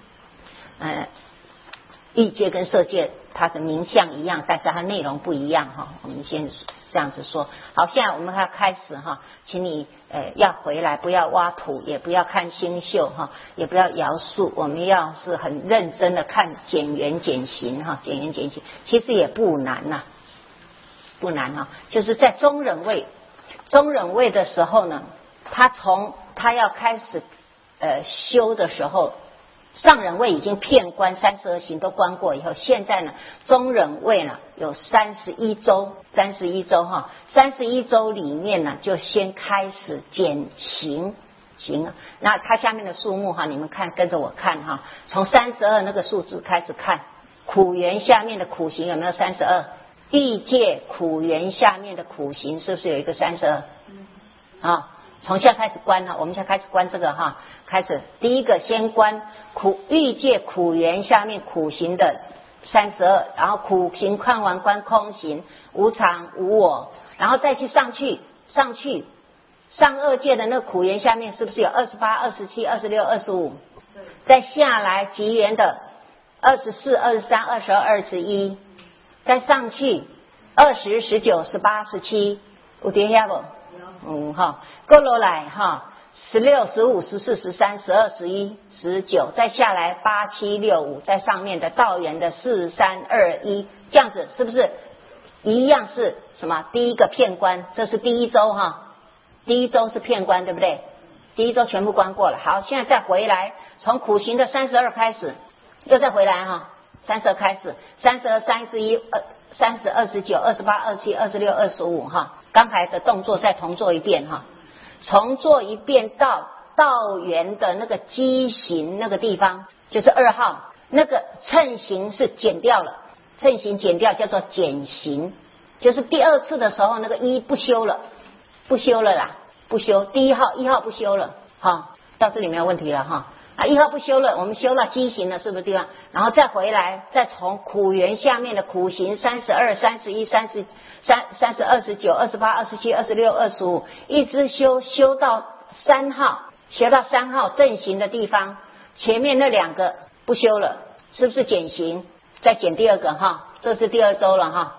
欲界跟色界它的名相一样，但是它内容不一样我们先这样子说。好，现在我们要开始请你要回来，不要挖土，也不要看星宿也不要摇树，我们要是很认真的看减缘减行减缘减行，其实也不难不难就是在中忍位的时候呢，他要开始修的时候，上忍位已经遍观32行都观过以后，现在呢中忍位呢有31周，31周里面呢就先开始减行。那它下面的数目你们看，跟着我看从32那个数字开始看，苦缘下面的苦行有没有32？欲界苦缘下面的苦行是不是有一个32？从现在开始观我们现在开始观这个开始第一个先观欲界苦缘下面苦行的32，然后苦行看完观空行无常无我，然后再去上二界的那个苦缘下面是不是有28、27、26、25？再下来极缘的24、23、22、21，再上去20、19、18、17，有听下不？过落来16、15、14、13、12、11、19，再下来8、7、6、5，在上面的道缘的4、3、2、1，这样子是不是一样是什么？第一个遍观，这是第一周第一周是遍观，对不对？第一周全部观过了。好，现在再回来，从苦行的32开始，又再回来32开始，32、31、30、29、28、27、26、25刚才的动作再重做一遍重做一遍到道缘的那个基行那个地方，就是2号那个称行是减掉了，称行减掉叫做减行，就是第2次的时候那个1不修了啦，不修第1号不修了到这里没有问题了1号不修了，我们修了基行了，是不是地方？然后再回来，再从苦缘下面的苦行32、31、30、29、28、27、26、25，一直修到3号，修到3号正行的地方，前面那2个不修了，是不是减行？再减第2个这是第2周了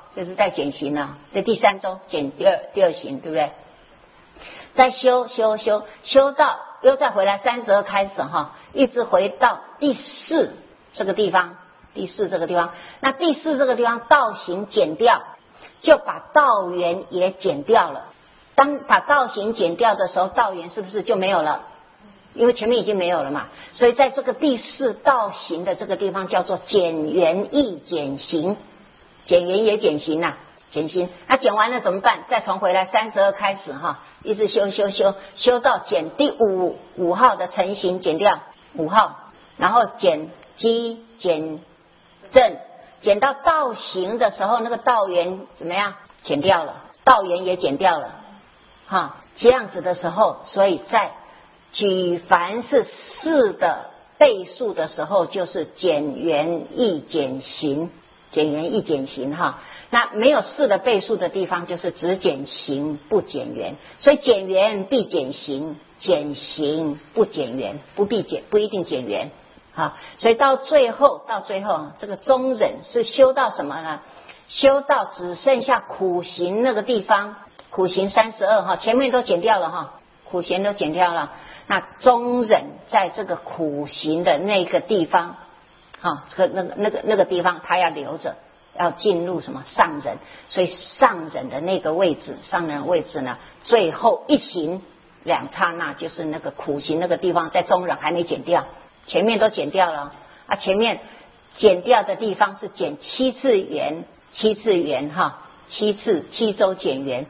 就是在减刑了，这第3周减第二刑，对不对？再修到又再回来32开始哈，一直回到第4这个地方，那第4这个地方道行减掉，就把道缘也减掉了。当把道行减掉的时候，道缘是不是就没有了？因为前面已经没有了嘛，所以在这个第4道行的这个地方叫做减缘亦减行，减缘也减行啊，减行。那减完了怎么办？再从回来32开始哈，一直修到减第5号的成行减掉5号，然后减基减正，减到道行的时候，那个道缘怎么样？减掉了，道缘也减掉了哈，这样子的时候，所以在举凡是4的倍数的时候，就是减缘亦减行，哈。那没有4的倍数的地方，就是只减行不减缘，所以减缘必减行，减行不减缘，不一定减缘。好，所以到最后这个中忍是修到什么呢？修到只剩下苦行那个地方，苦行32哈，前面都减掉了哈，苦行都减掉了。那中忍在这个苦行的那个地方，哈，那个地方他要留着，要进入什么上忍，所以上忍的那个位置，呢，最后一行2刹那就是那个苦行那个地方，在中忍还没减掉，前面都减掉了啊，前面减掉的地方是减7次元哈，7周减缘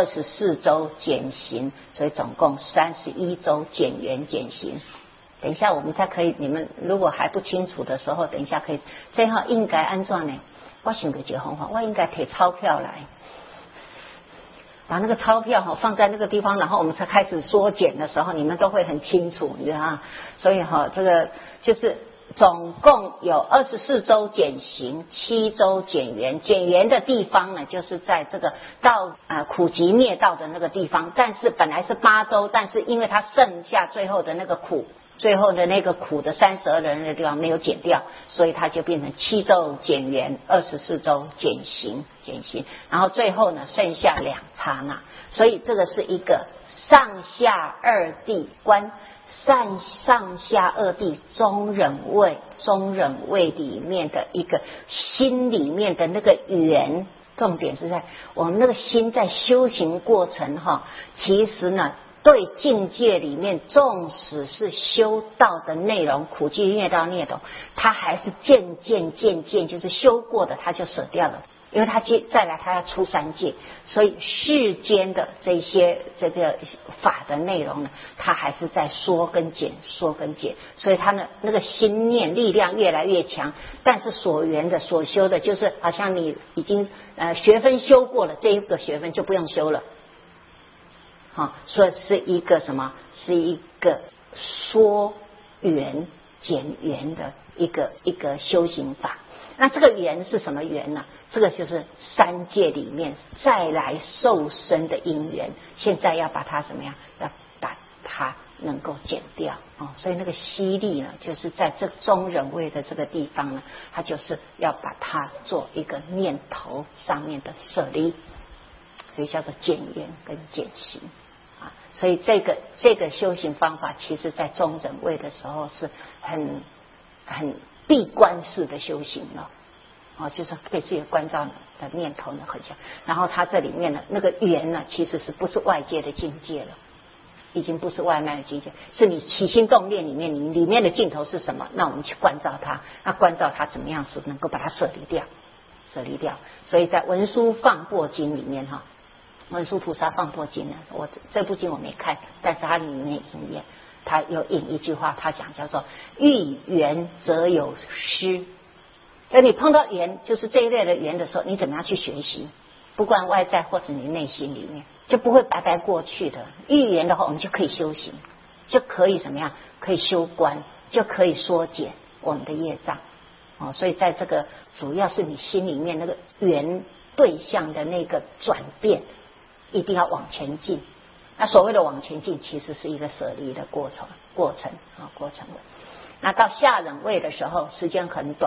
，24周减刑，所以总共31周减缘减刑。等一下我们才可以，你们如果还不清楚的时候，等一下可以，最后应该安怎呢？我想一个方法，我应该提钞票来，把那个钞票放在那个地方，然后我们才开始缩减的时候，你们都会很清楚，你知道吗？所以这个就是总共有24周减刑，7周减缘。减缘的地方呢，就是在这个到苦集灭道的那个地方，但是本来是8周，但是因为它剩下最后的那个苦的32人的地方没有减掉，所以它就变成7周减缘，24周减刑，然后最后呢剩下2刹那，所以这个是一个上下2地观。上下2地中忍位里面的一个心里面的那个缘，重点是在我们那个心在修行过程哈，其实呢对境界里面，纵使是修道的内容，苦集灭道孽种，它还是渐渐就是修过的，它就舍掉了。因为他再来他要出3界，所以世间的这个法的内容呢，他还是在缩跟减，所以他呢那个心念力量越来越强，但是所缘的所修的，就是好像你已经学分修过了，这一个学分就不用修了，好，所以是一个什么？是一个缩缘减缘的一个修行法。那这个缘是什么缘呢？这个就是3界里面再来受生的因缘，现在要把它怎么样？要把它能够减掉所以那个吸力呢，就是在这中忍位的这个地方呢，它就是要把它做一个念头上面的舍离，所以叫做减缘跟减行所以这个修行方法，其实在中忍位的时候是很闭关式的修行了就是对自己的关照的念头呢很强，然后它这里面呢那个缘呢，其实是不是外界的境界了，已经不是外面的境界，是你起心动念里面，你里面的镜头是什么？那我们去关照它，那关照它怎么样是能够把它舍离掉。所以在文殊放钵经里面文殊菩萨放钵经呢，我这部经我没看，但是它里面他有引一句话，他讲叫做遇缘则有失。所以你碰到缘，就是这一类的缘的时候，你怎么样去学习？不管外在或者你内心里面，就不会白白过去的。遇缘的话，我们就可以修行，就可以怎么样？可以修观，就可以缩减我们的业障所以在这个主要是你心里面那个缘对象的那个转变，一定要往前进。那所谓的往前进，其实是一个舍离的过程。那到下忍位的时候，时间很短，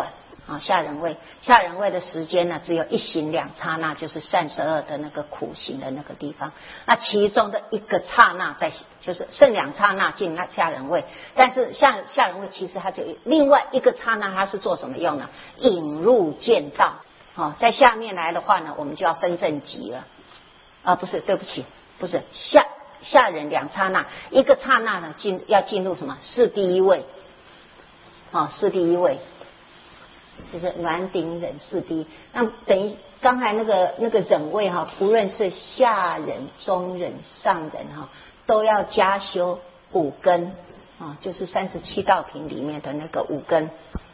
啊，下人位，下人位的时间呢，只有一行两刹那，就是32的那个苦行的那个地方。那其中的一个刹那就是剩2刹那进那下人位，但是下人位其实它就另外一个刹那，它是做什么用呢？引入见道。哦，在下面来的话呢，我们就要分正极了。啊，不是，对不起，不是下人2刹那，一个刹那呢要进入什么？是第一位。啊，是第一位。就是暖顶忍是第一，那等于刚才那个忍位哈，不论是下忍、中忍、上忍哈，都要加修5根啊，就是37道品里面的那个5根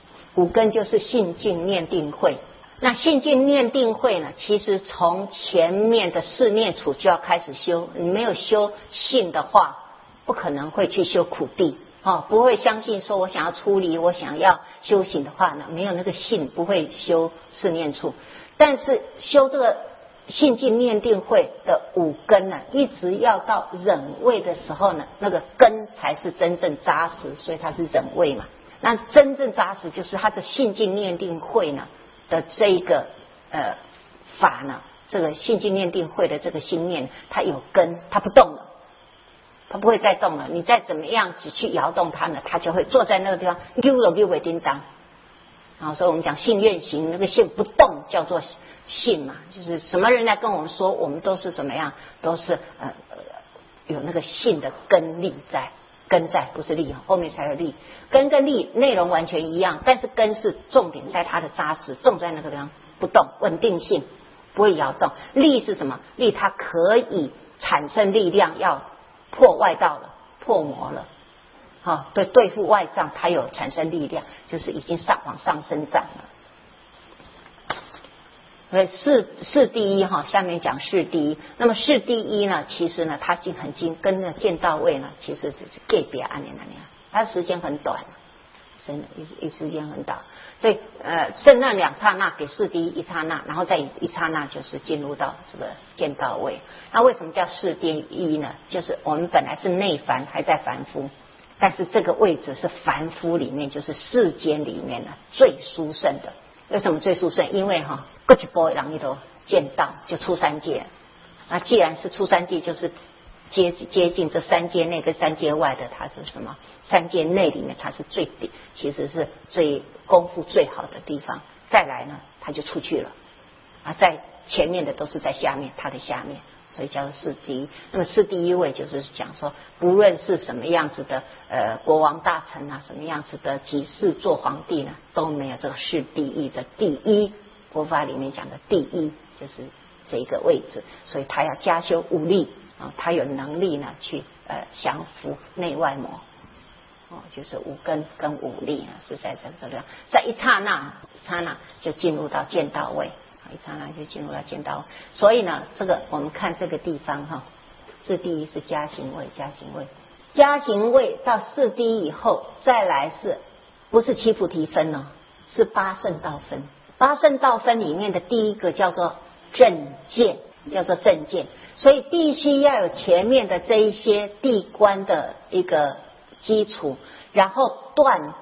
，5根就是信净念定慧。那信净念定慧呢，其实从前面的四念处就要开始修，你没有修信的话，不可能会去修苦地。哦，不会相信说我想要出离，我想要修行的话呢，没有那个信，不会修四念处。但是修这个信净念定慧的5根呢，一直要到忍位的时候呢，那个根才是真正扎实，所以它是忍位嘛。那真正扎实就是它的信净念定慧呢的这一个法呢，这个信净念定慧的这个心念，它有根，它不动了。它不会再动了，你再怎么样子去摇动它呢，它就会坐在那个地方，溜了溜为叮当。啊，所以我们讲信愿行，那个信不动叫做信嘛，就是什么人来跟我们说，我们都是怎么样，都是有那个信的根力在，根在不是力，后面才有力，根跟力内容完全一样，但是根是重点在它的扎实，重在那个地方不动，稳定性不会摇动。力是什么？力它可以产生力量，要破外道了，破魔了，好，对付外障，它有产生力量，就是已经往上生长了。所以是第一哈，下面讲是第一。那么是第一呢，其实呢，它很近，跟那见到位呢，其实是个别按年，它时间很短，时间很短。所以剩那2刹那给是第一1刹那，然后再1刹那就是进入到这个见到位。那为什么叫是第一呢？就是我们本来是内凡，还在凡夫，但是这个位置是凡夫里面，就是世间里面呢最殊胜的。为什么最殊胜？因为过去波让一头见到就出三界。那既然是出三界，就是接近这3界内跟3界外的，它是什么？3界内里面它是其实是最功夫最好的地方。再来呢，它就出去了啊，在前面的都是在下面，它的下面，所以叫做是第一。那么是第一位，就是讲说，不论是什么样子的国王大臣啊，什么样子的几世做皇帝呢，都没有这个是第一的第一。佛法里面讲的第一就是这一个位置，所以他要加修5力啊，他有能力呢去降服内外魔。就是5根跟5力啊，是在这个在1刹那就进入到见到位，1刹那就进入到见到位。所以呢，这个我们看这个地方是第一是加行位，加行位到是第一以后，再来是不是七菩提分呢？是8圣道分。8圣道分里面的第一个叫做正见，所以必须要有前面的这一些地观的一个基础，然后断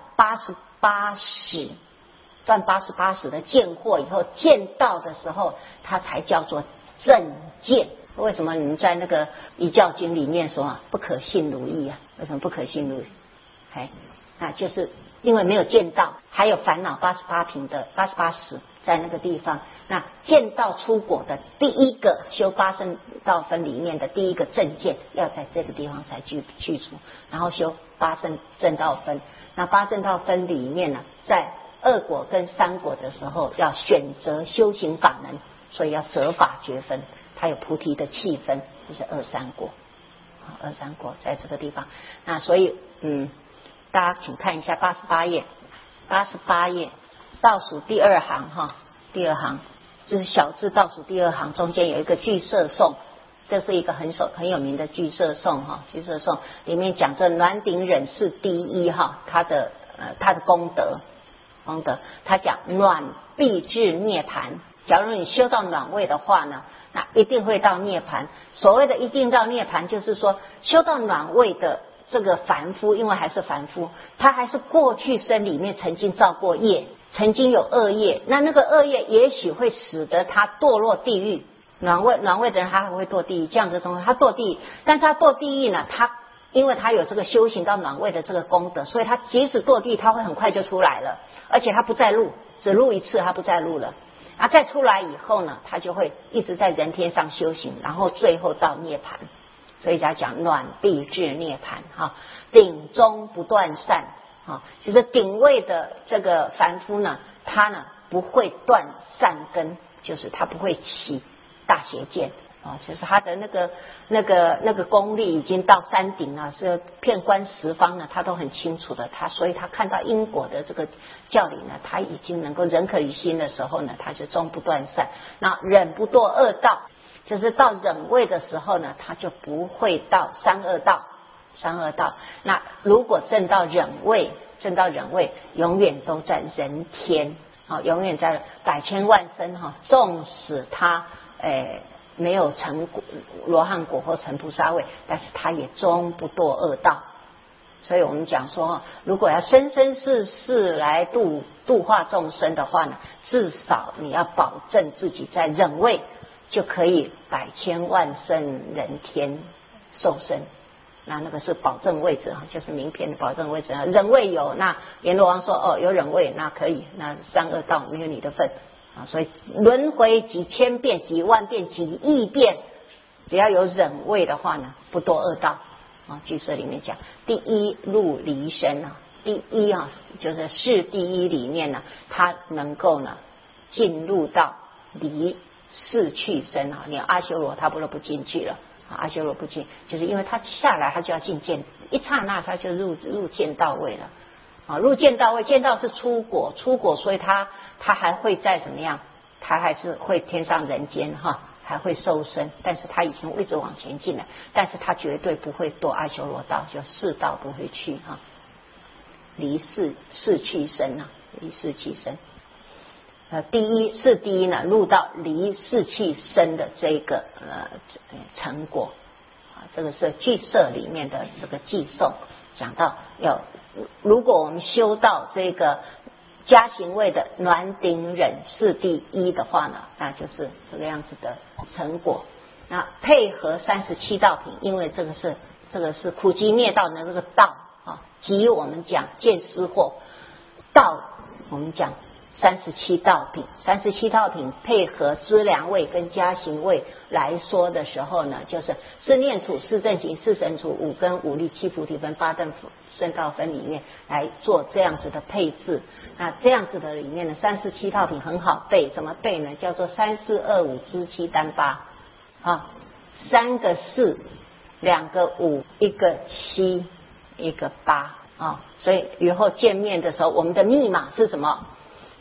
88使的见惑以后，见道的时候，它才叫做正见。为什么你们在那个遗教经里面说不可信如意啊？为什么不可信如意？就是因为没有见道，还有烦恼88品的88使在那个地方。那见道出果的第一个修8圣道分里面的第一个正见，要在这个地方才去除，然后修8圣道分。那8圣道分里面呢，在2果跟3果的时候要选择修行法门，所以要择法觉分，它有菩提的气分，就是2、3果，2、3果在这个地方。那所以大家请看一下88页倒数第2行第2行就是小字倒数第2行中间有一个俱舍颂，这是一个很有名的俱舍颂俱舍颂里面讲这暖顶忍是第一它的功德，他讲暖必至涅槃。假如你修到暖位的话呢，那一定会到涅槃。所谓的一定到涅槃，就是说修到暖位的这个凡夫，因为还是凡夫，他还是过去生里面曾经造过业， 曾经有恶业，那个恶业也许会使得他堕落地狱。暖胃的人他还会堕地狱，这样的东西他堕地狱，但是他堕地狱呢，他因为他有这个修行到暖胃的这个功德，所以他即使堕地他会很快就出来了，而且他不再入，只入一次他不再入了。再出来以后呢，他就会一直在人天上修行，然后最后到涅槃。所以他讲暖必至涅槃顶中不断善就是顶位的这个凡夫呢，他呢不会断善根，就是他不会起大邪见就是他的那个功力已经到山顶了，是遍观十方呢，他都很清楚的。所以他看到因果的这个教理呢，他已经能够忍可于心的时候呢，他就终不断善。那忍不堕恶道，就是到忍位的时候呢，他就不会到三恶道。那如果证到忍位，永远都在人天永远在百千万生纵使他没有成罗汉果或成菩萨位，但是他也终不堕恶道。所以我们讲说，如果要生生世世来度化众生的话呢，至少你要保证自己在忍位就可以百千万生人天受生。那个是保证位置就是名篇的保证位置忍位有，那阎罗王说有忍位，那可以，那三恶道没有你的份所以轮回几千遍几万遍几亿遍，只要有忍位的话呢，不堕恶道据说里面讲第一入离身第一就是世第一里面呢，他能够呢进入到离世去身你阿修罗他不进去了阿修罗不进，就是因为他下来他就要进见，一刹那他就入见道位了入见道位，见道是出果，所以他还会在怎么样，他还是会天上人间还会受生，但是他已经一直往前进了，但是他绝对不会堕阿修罗道，就世道不会去离世去身离世去身第一呢，入到离世去身的这个成果这个是俱舍里面的这个寄颂讲到如果我们修到这个加行位的暖顶忍世第一的话呢，那就是这个样子的成果。那配合37道品，因为这个是苦集灭道的这个道即我们讲见思惑道，我们讲37道品配合资粮位跟加行位来说的时候呢，就是四念处、四正行、四神处、五根、五力、七菩提分、八正圣道分里面来做这样子的配置。那这样子的里面呢，37道品很好背，怎么背呢？叫做3、4、2、5、支、7、单、83个4，2个5，一个7，一个8所以以后见面的时候，我们的密码是什么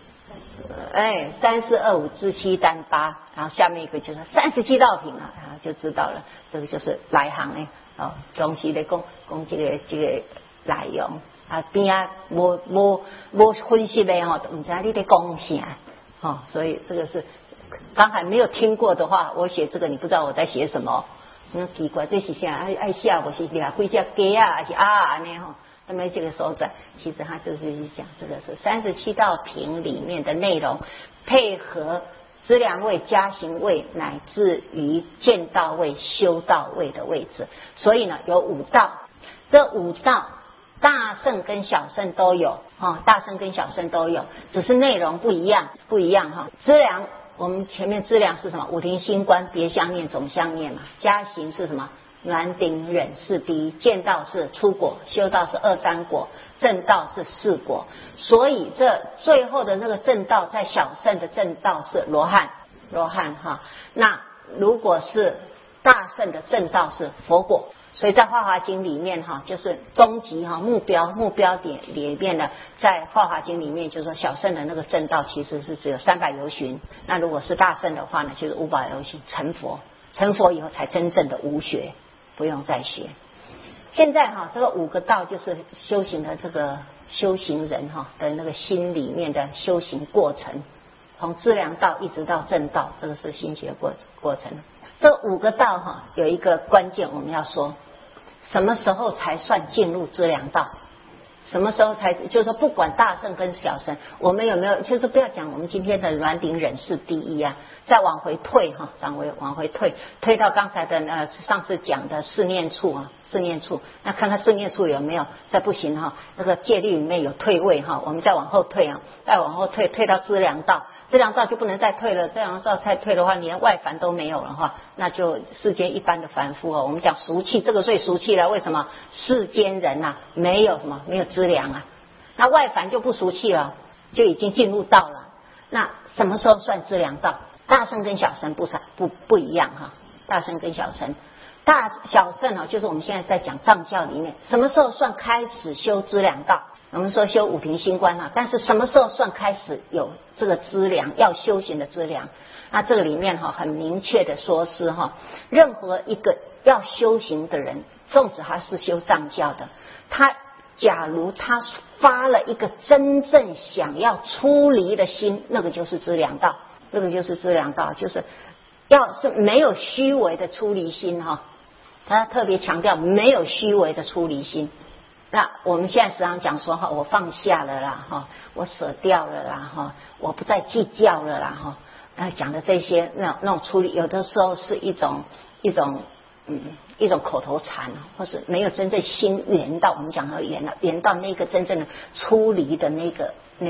？3、4、2、5、支、7、单、8，然后下面一个就是37道品就知道了。这个就是来行东西的讲这个内容边无分析的不知道你在讲啥所以这个是刚才没有听过的话，我写这个你不知道我在写什么，奇怪这是啥爱写不是写几只鸡还是安尼那么这个所在其实它就是讲这个是37道品里面的内容，配合资粮位、加行位乃至于见道位、修道位的位置。所以呢有5道，这5道大圣跟小圣都有大圣跟小圣都有，只是内容不一样资粮我们前面资粮是什么？五停心观别相念总相念嘛。加行是什么？暖顶忍世第一，见道是初果，修道是2、3果，正道是4果。所以这最后的那个正道，在小圣的正道是罗汉那如果是大圣的正道是佛果。所以在化华经里面就是终极目标点里面的，在化华经里面就是说小圣的那个正道其实是只有300由旬，那如果是大圣的话呢，就是500由旬成佛以后才真正的无学，不用再学。现在这个5个道就是修行的这个修行人的那个心里面的修行过程，从资粮道一直到正道，这个是心学过程。这5个道有一个关键我们要说，什么时候才算进入资粮道？ 什么时候才就是说，不管大圣跟小圣，我们有没有就是不要讲我们今天的软顶忍世第一啊，再往回退哈，往回退到刚才的上次讲的四念处啊，四念处，那看看四念处有没有再不行哈，那个戒律里面有退位哈，我们再往后退啊，再往后退到资粮道。资粮道就不能再退了，资粮道再退的话，连外凡都没有了哈，那就世间一般的凡夫哦。我们讲俗气，这个最俗气了。为什么？世间人呐、没有什么，没有资粮啊。那外凡就不俗气了，就已经进入道了。那什么时候算资粮道？大圣跟小圣不一样哈。大圣跟小圣，小圣啊，就是我们现在在讲藏教里面，什么时候算开始修资粮道？我们说修五平心观啊，但是什么时候算开始有这个资粮要修行的资粮？那这个里面哈很明确的说是哈，任何一个要修行的人，纵使他是修藏教的，他假如他发了一个真正想要出离的心，那个就是资粮道，那个就是资粮道，就是要是没有虚伪的出离心哈，他特别强调没有虚伪的出离心。那我们现在时常讲说哈，我放下了啦哈，我舍掉了啦哈，我不再计较了啦哈，讲的这些那种处理，有的时候是一种口头禅，或是没有真正心圆到，我们讲到圆到那个真正的出离的那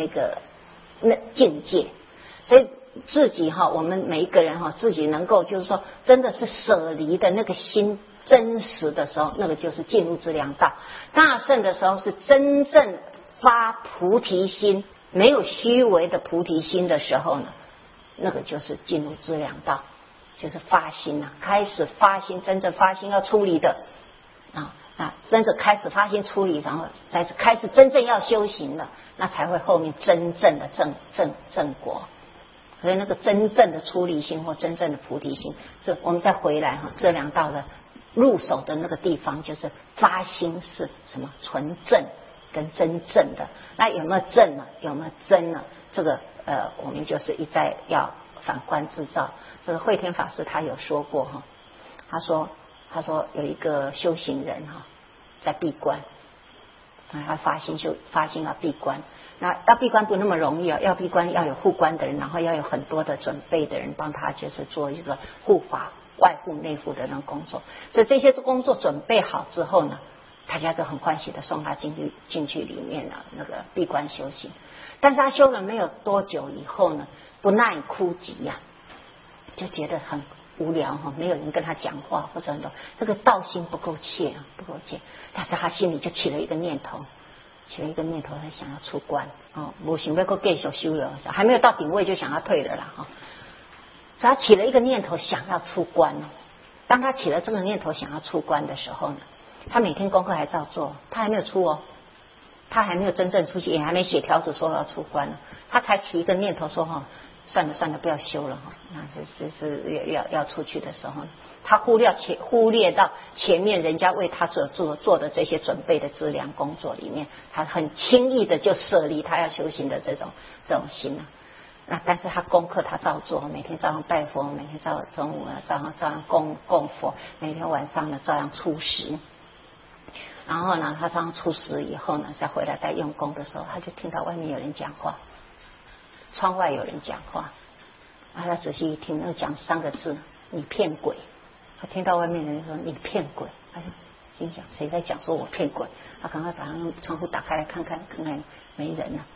境界，所以自己哈，我们每一个人哈，自己能够就是说，真的是舍离的那个心。真实的时候，那个就是进入资粮道。大圣的时候是真正发菩提心，没有虚伪的菩提心的时候呢，那个就是进入资粮道，就是发心啊，开始发心，真正发心要出离的真正开始发心出离，然后才是开始真正要修行了，那才会后面真正的正果。所以那个真正的出离心或真正的菩提心，是我们再回来哈，资粮道的入手的那个地方，就是发心是什么纯正跟真正的。那有没有正呢？有没有真呢？这个我们就是一再要反观自照。这个慧天法师他有说过哈，他说有一个修行人哈，在闭关，他发心要闭关。那要闭关不那么容易啊，要闭关要有护关的人，然后要有很多的准备的人帮他，就是做一个护法外护内护的那种工作。所以这些工作准备好之后呢，大家都很欢喜的送他进去里面了那个闭关修行。但是他修了没有多久以后呢，不耐枯寂呀，就觉得很无聊哈，没有人跟他讲话或者很多这个道心不够切。但是他心里就起了一个念头，他想要出关哦，没想要再继续修了，还没有到顶位就想要退了啦哈。所以他起了一个念头想要出关哦。当他起了这个念头想要出关的时候呢，他每天功课还照做，他还没有出哦，他还没有真正出去，也还没写条子说要出关呢，他才起一个念头说哈，算了，不要修了哈。那这是要出去的时候呢，他忽略到前面人家为他所做的这些准备的资粮工作里面，他很轻易的就舍离他要修行的这种心了。那但是他功课他照做，每天照样拜佛，每天中午照样供佛，每天晚上呢照样出食。然后呢，他照样出食以后呢，再回来再用功的时候，他就听到外面有人讲话，窗外有人讲话，他仔细一听，那讲3个字：你骗鬼。他听到外面的人说你骗鬼，他就心想谁在讲说我骗鬼？他赶快把窗户打开来看看，没人了。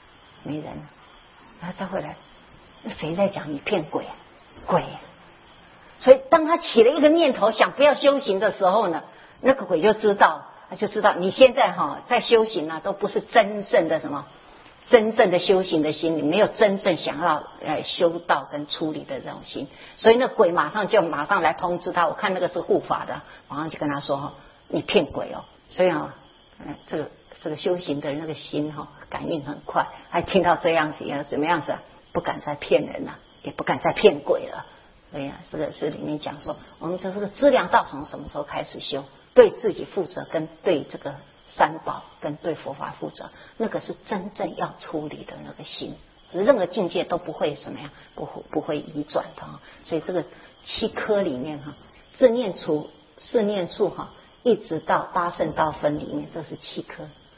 然后再回来，那谁在讲你骗鬼？鬼。所以当他起了一个念头想不要修行的时候呢，那个鬼就知道你现在在修行啊，都不是真正的修行的心，你没有真正想要修道跟出离的这种心，所以那鬼马上来通知他，我看那个是护法的，马上就跟他说你骗鬼哦。所以这个修行的人那个心感应很快，还听到这样子怎么样子不敢再骗人了，也不敢再骗鬼了。所以这个是里面讲说，我们这个资粮道从什么时候开始修，对自己负责跟对这个三宝跟对佛法负责，那个是真正要出离的那个心，任何境界都不会什么样，不会移转的。所以这个7科里面四念处一直到8圣道分里面，这是7科。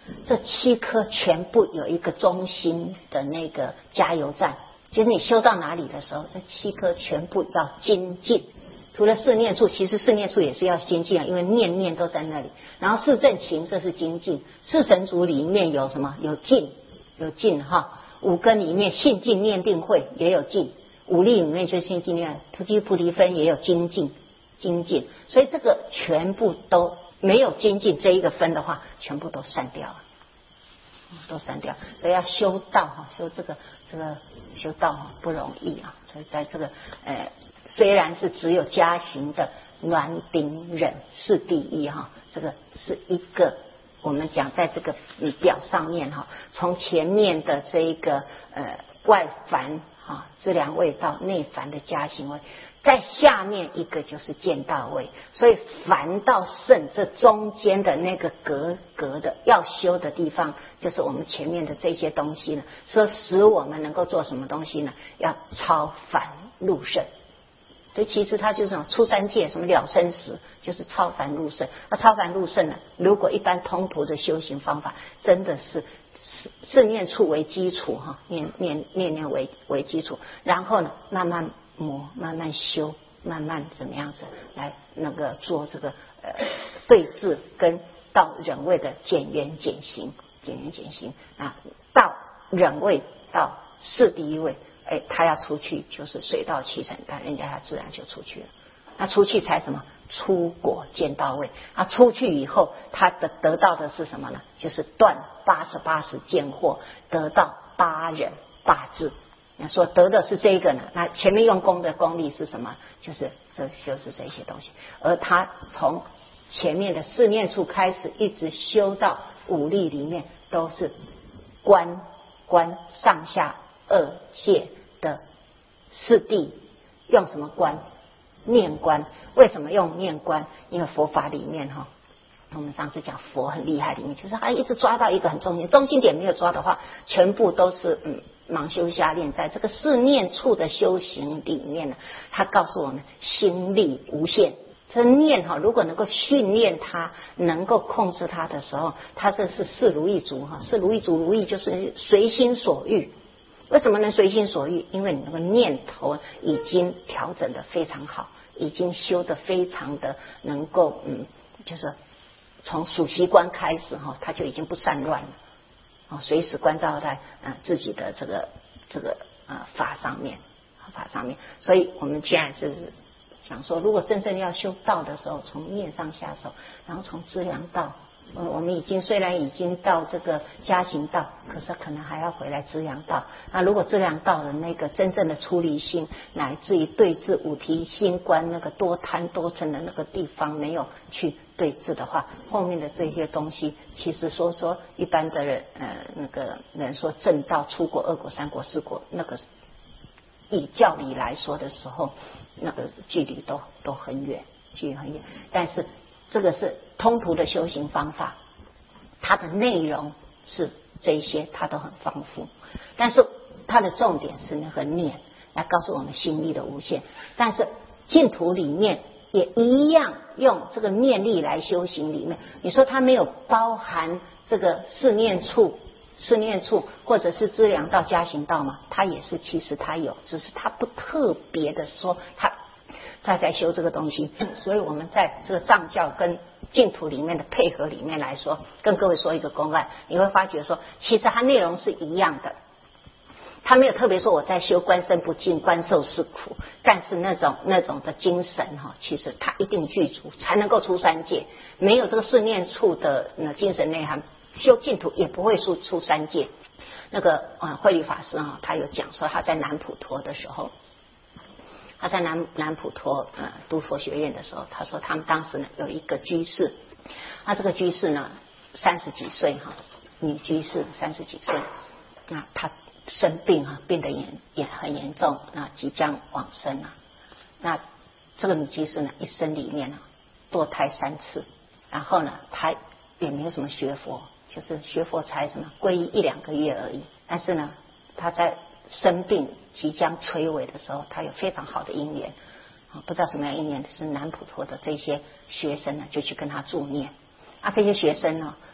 这7颗全部有一个中心的那个加油站，就是你修到哪里的时候，这7颗全部要精进。除了四念处，其实四念处也是要精进啊，因为念念都在那里。然后四正勤，这是精进。四神足里面有什么？有静，有静哈。五根里面信静念定慧也有静，五力里面就信静念菩提分也有精进，精进。所以这个全部都没有精进这一个分的话，全部都散掉了，都散掉。所以要修道哈，修这个修道哈不容易啊。所以在这个虽然是只有加行的暖顶忍是第一哈，这个是一个我们讲在这个表上面哈，从前面的这一个外凡哈资粮位到内凡的加行位，在下面一个就是见道位，所以凡到圣这中间的那个格的要修的地方，就是我们前面的这些东西呢，说使我们能够做什么东西呢？要超凡入圣。所以其实它就是什么出三界，什么了生死，就是超凡入圣。那超凡入圣呢，如果一般通途的修行方法，真的是四念处为基础哈，念为基础，然后呢慢慢磨，慢慢修，慢慢怎么样子来那个做这个对治跟到忍位的减缘减行啊，到忍位到四第一位。他要出去就是水到渠成，但人家他自然就出去了。那出去才什么？出果见到位。啊，出去以后，他得到的是什么呢？就是断88识见惑，得到8忍8智。那说得的是这个呢，那前面用功的功力是什么？就是这些东西。而他从前面的四念处开始，一直修到五力里面，都是观上下二界的四谛，用什么观？念观。为什么用念观？因为佛法里面哈，我们上次讲佛很厉害，里面就是他一直抓到一个很中心点，没有抓的话，全部都是盲修瞎练。在这个四念处的修行里面呢，他告诉我们心力无限。这念哈，如果能够训练它，能够控制它的时候，它这是四如意足哈。四如意足，如意就是随心所欲。为什么能随心所欲？因为你那个念头已经调整的非常好，已经修的非常的能够就是从属习观开始哈，它就已经不散乱了，随时关照在自己的这个法上面。所以我们现在是想说，如果真正要修道的时候，从念上下手，然后从资粮道。我们虽然已经到这个加行道，可是可能还要回来资粮道。那如果资粮道的那个真正的出离心，乃至于对治五提心观那个多贪多嗔的那个地方没有去对治的话，后面的这些东西，其实说一般的人那个人说正道出国2国3国4国，那个以教理来说的时候，那个距离都很远，但是这个是通途的修行方法，它的内容是这些，它都很丰富，但是它的重点是那个念，来告诉我们心力的无限。但是净土里面也一样用这个念力来修行里面，你说它没有包含这个四念处或者是资粮道加行道吗？它也是，其实它有，只是它不特别的说他在修这个东西。所以我们在这个藏教跟净土里面的配合里面来说，跟各位说一个公案，你会发觉说其实它内容是一样的，他没有特别说我在修观身不净观受是苦，但是那种的精神哈，其实它一定具足才能够出三界。没有这个四念处的精神内涵，修净土也不会出三界。那个慧律法师哈，他有讲说他在南普陀的时候，他在南普陀读佛学院的时候，他说他们当时呢有一个居士，这个居士呢30几岁哈，女居士30几岁，那他生病病得也很严重，那即将往生了。那这个女居士呢一生里面堕胎3次，然后呢她也没有什么学佛，就是学佛才什么皈依1-2个月而已。但是呢她在生病即将垂危的时候，她有非常好的因缘，不知道什么样因缘，是南普陀的这些学生呢就去跟她助念。这些学生呢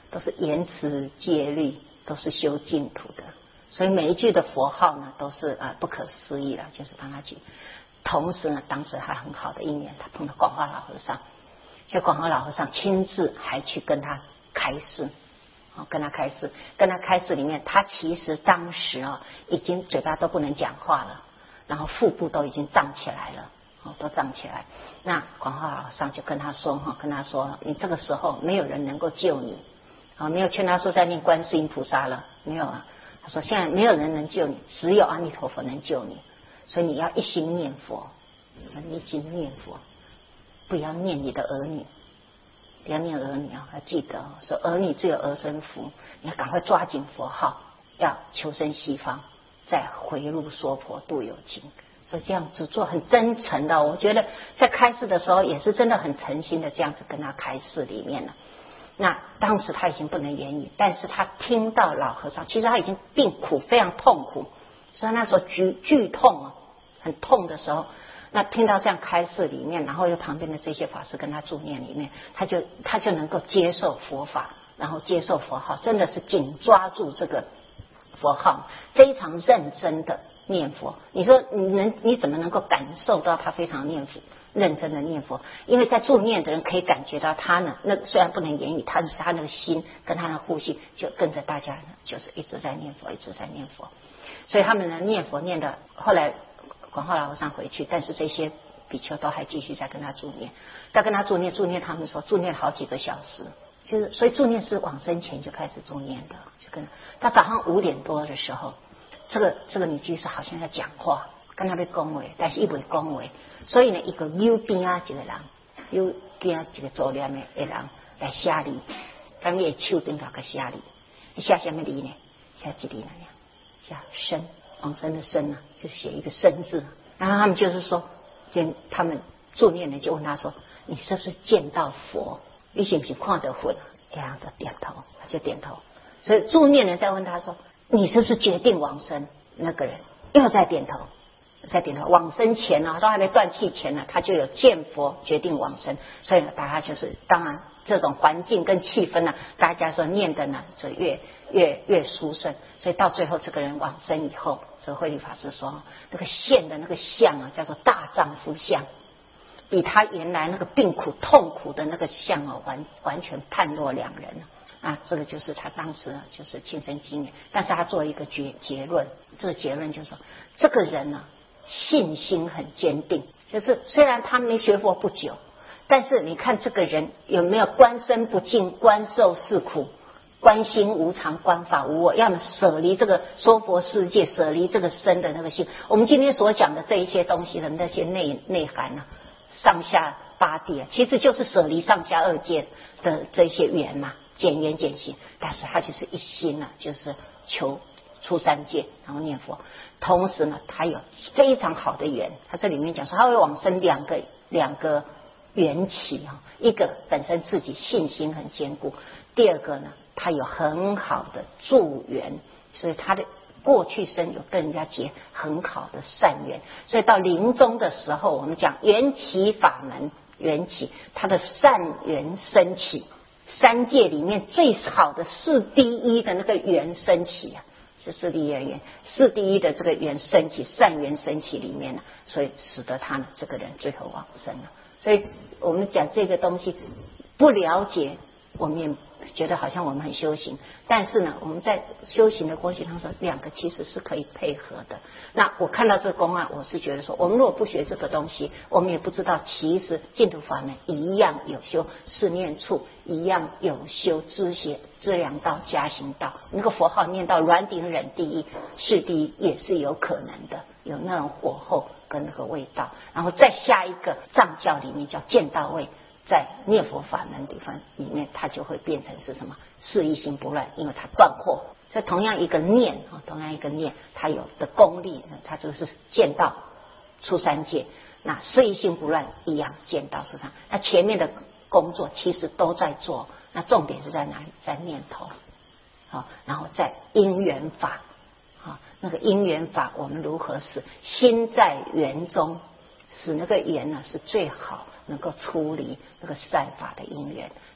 都是言辞戒律，都是修净土的。所以每一句的佛号呢，都是不可思议了，就是帮他举。同时呢，当时还很好的因缘，他碰到广化老和尚，所以广化老和尚亲自还去跟他开示，跟他开示里面，他其实当时已经嘴巴都不能讲话了，然后腹部都已经胀起来了，都胀起来。那广化老和尚就跟他说，你这个时候没有人能够救你，没有劝他说在念观世音菩萨了，没有啊。他说现在没有人能救你，只有阿弥陀佛能救你，所以你要一心念佛，一心念佛，不要念你的儿女，不要念儿女要记得说儿女只有儿孙福，你要赶快抓紧佛号，要求生西方，再回入娑婆度有情。所以这样子做很真诚的，我觉得在开示的时候也是真的很诚心的这样子跟他开示里面了。那当时他已经不能言语，但是他听到老和尚，其实他已经病苦，非常痛苦，所以他那时候剧痛很痛的时候，那听到这样开示里面，然后又旁边的这些法师跟他助念里面，他就能够接受佛法，然后接受佛号，真的是紧抓住这个佛号，非常认真的念佛。你说你怎么能够感受到他非常认真的念佛？因为在助念的人可以感觉到他呢，那虽然不能言语，他那个心跟他的呼吸就跟着大家呢，就是一直在念佛，一直在念佛。所以他们呢念佛念的，后来广化老和尚回去，但是这些比丘都还继续在跟他助念，在跟他助念，他们说助念好几个小时，就是所以助念是往生前就开始助念的，就跟他早上5点多的时候，这个女居士好像在讲话，跟他在恭维，但是一不恭维，所以呢，一个右边一个人，右边一个做念的人来写字，他们也手顶头个写字，你写什么字呢？写几字呢？写生，往生的生就写一个生字。然后他们就是说，他们助念的就问他说：“你是不是见到佛？你是不是看到佛？”这样子点头，他就点头。所以助念人再问他说：“你是不是决定往生？”那个人又在点头。往生前都还没断气前呢，他就有见佛决定往生，所以呢，大家就是当然这种环境跟气氛呢，大家说念的呢就越殊胜，所以到最后这个人往生以后，这个慧律法师说，那个现的那个相叫做大丈夫相，比他原来那个病苦痛苦的那个相完全判若两人这个就是他当时就是亲身经验，但是他做一个结论，这个结论就是说，这个人信心很坚定，就是虽然他没学佛不久，但是你看这个人有没有观身不净，观受是苦，观心无常，观法无我，要么舍离这个说佛世界，舍离这个身的那个心。我们今天所讲的这一些东西的那些内涵上下8地其实就是舍离上下2界的这些缘嘛，减缘减行，但是他就是一心就是求出3界，然后念佛。同时呢，他有非常好的缘，他这里面讲说他会往生两个缘起一个本身自己信心很坚固，第二个呢，他有很好的助缘，所以他的过去生有跟人家结很好的善缘，所以到临终的时候，我们讲缘起法门，缘起他的善缘升起，3界里面最好的4第一的那个缘升起是4第一的缘，4第一的这个缘升起，善缘升起里面所以使得他这个人最后往生了。所以我们讲这个东西不了解，我们也觉得好像我们很修行，但是呢，我们在修行的过程当中，2个其实是可以配合的。那我看到这个公案，我是觉得说，我们如果不学这个东西，我们也不知道其实净土法门一样有修四念处，一样有修知学资粮道加行道，那个佛号念到软顶忍第一是第一也是有可能的，有那种火候跟那个味道。然后再下一个藏教里面叫见道位，在念佛法门地方里面，它就会变成是什么？是一心不乱，因为它断惑。所以同样一个念，它有的功力，它就是见道出3界。那是一心不乱一样见道出3。那前面的工作其实都在做，那重点是在哪里？在念头。然后在因缘法，那个因缘法我们如何使心在缘中，使那个缘是最好能够出离那个善法的因缘。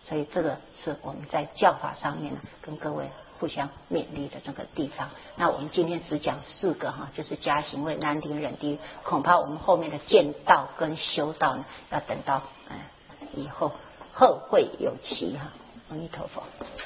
所以这个是我们在教法上面呢，跟各位互相勉励的这个地方。那我们今天只讲4个哈，就是加行位、难顶、忍地狱，恐怕我们后面的见道跟修道呢，要等到以后会有期哈。阿弥陀佛。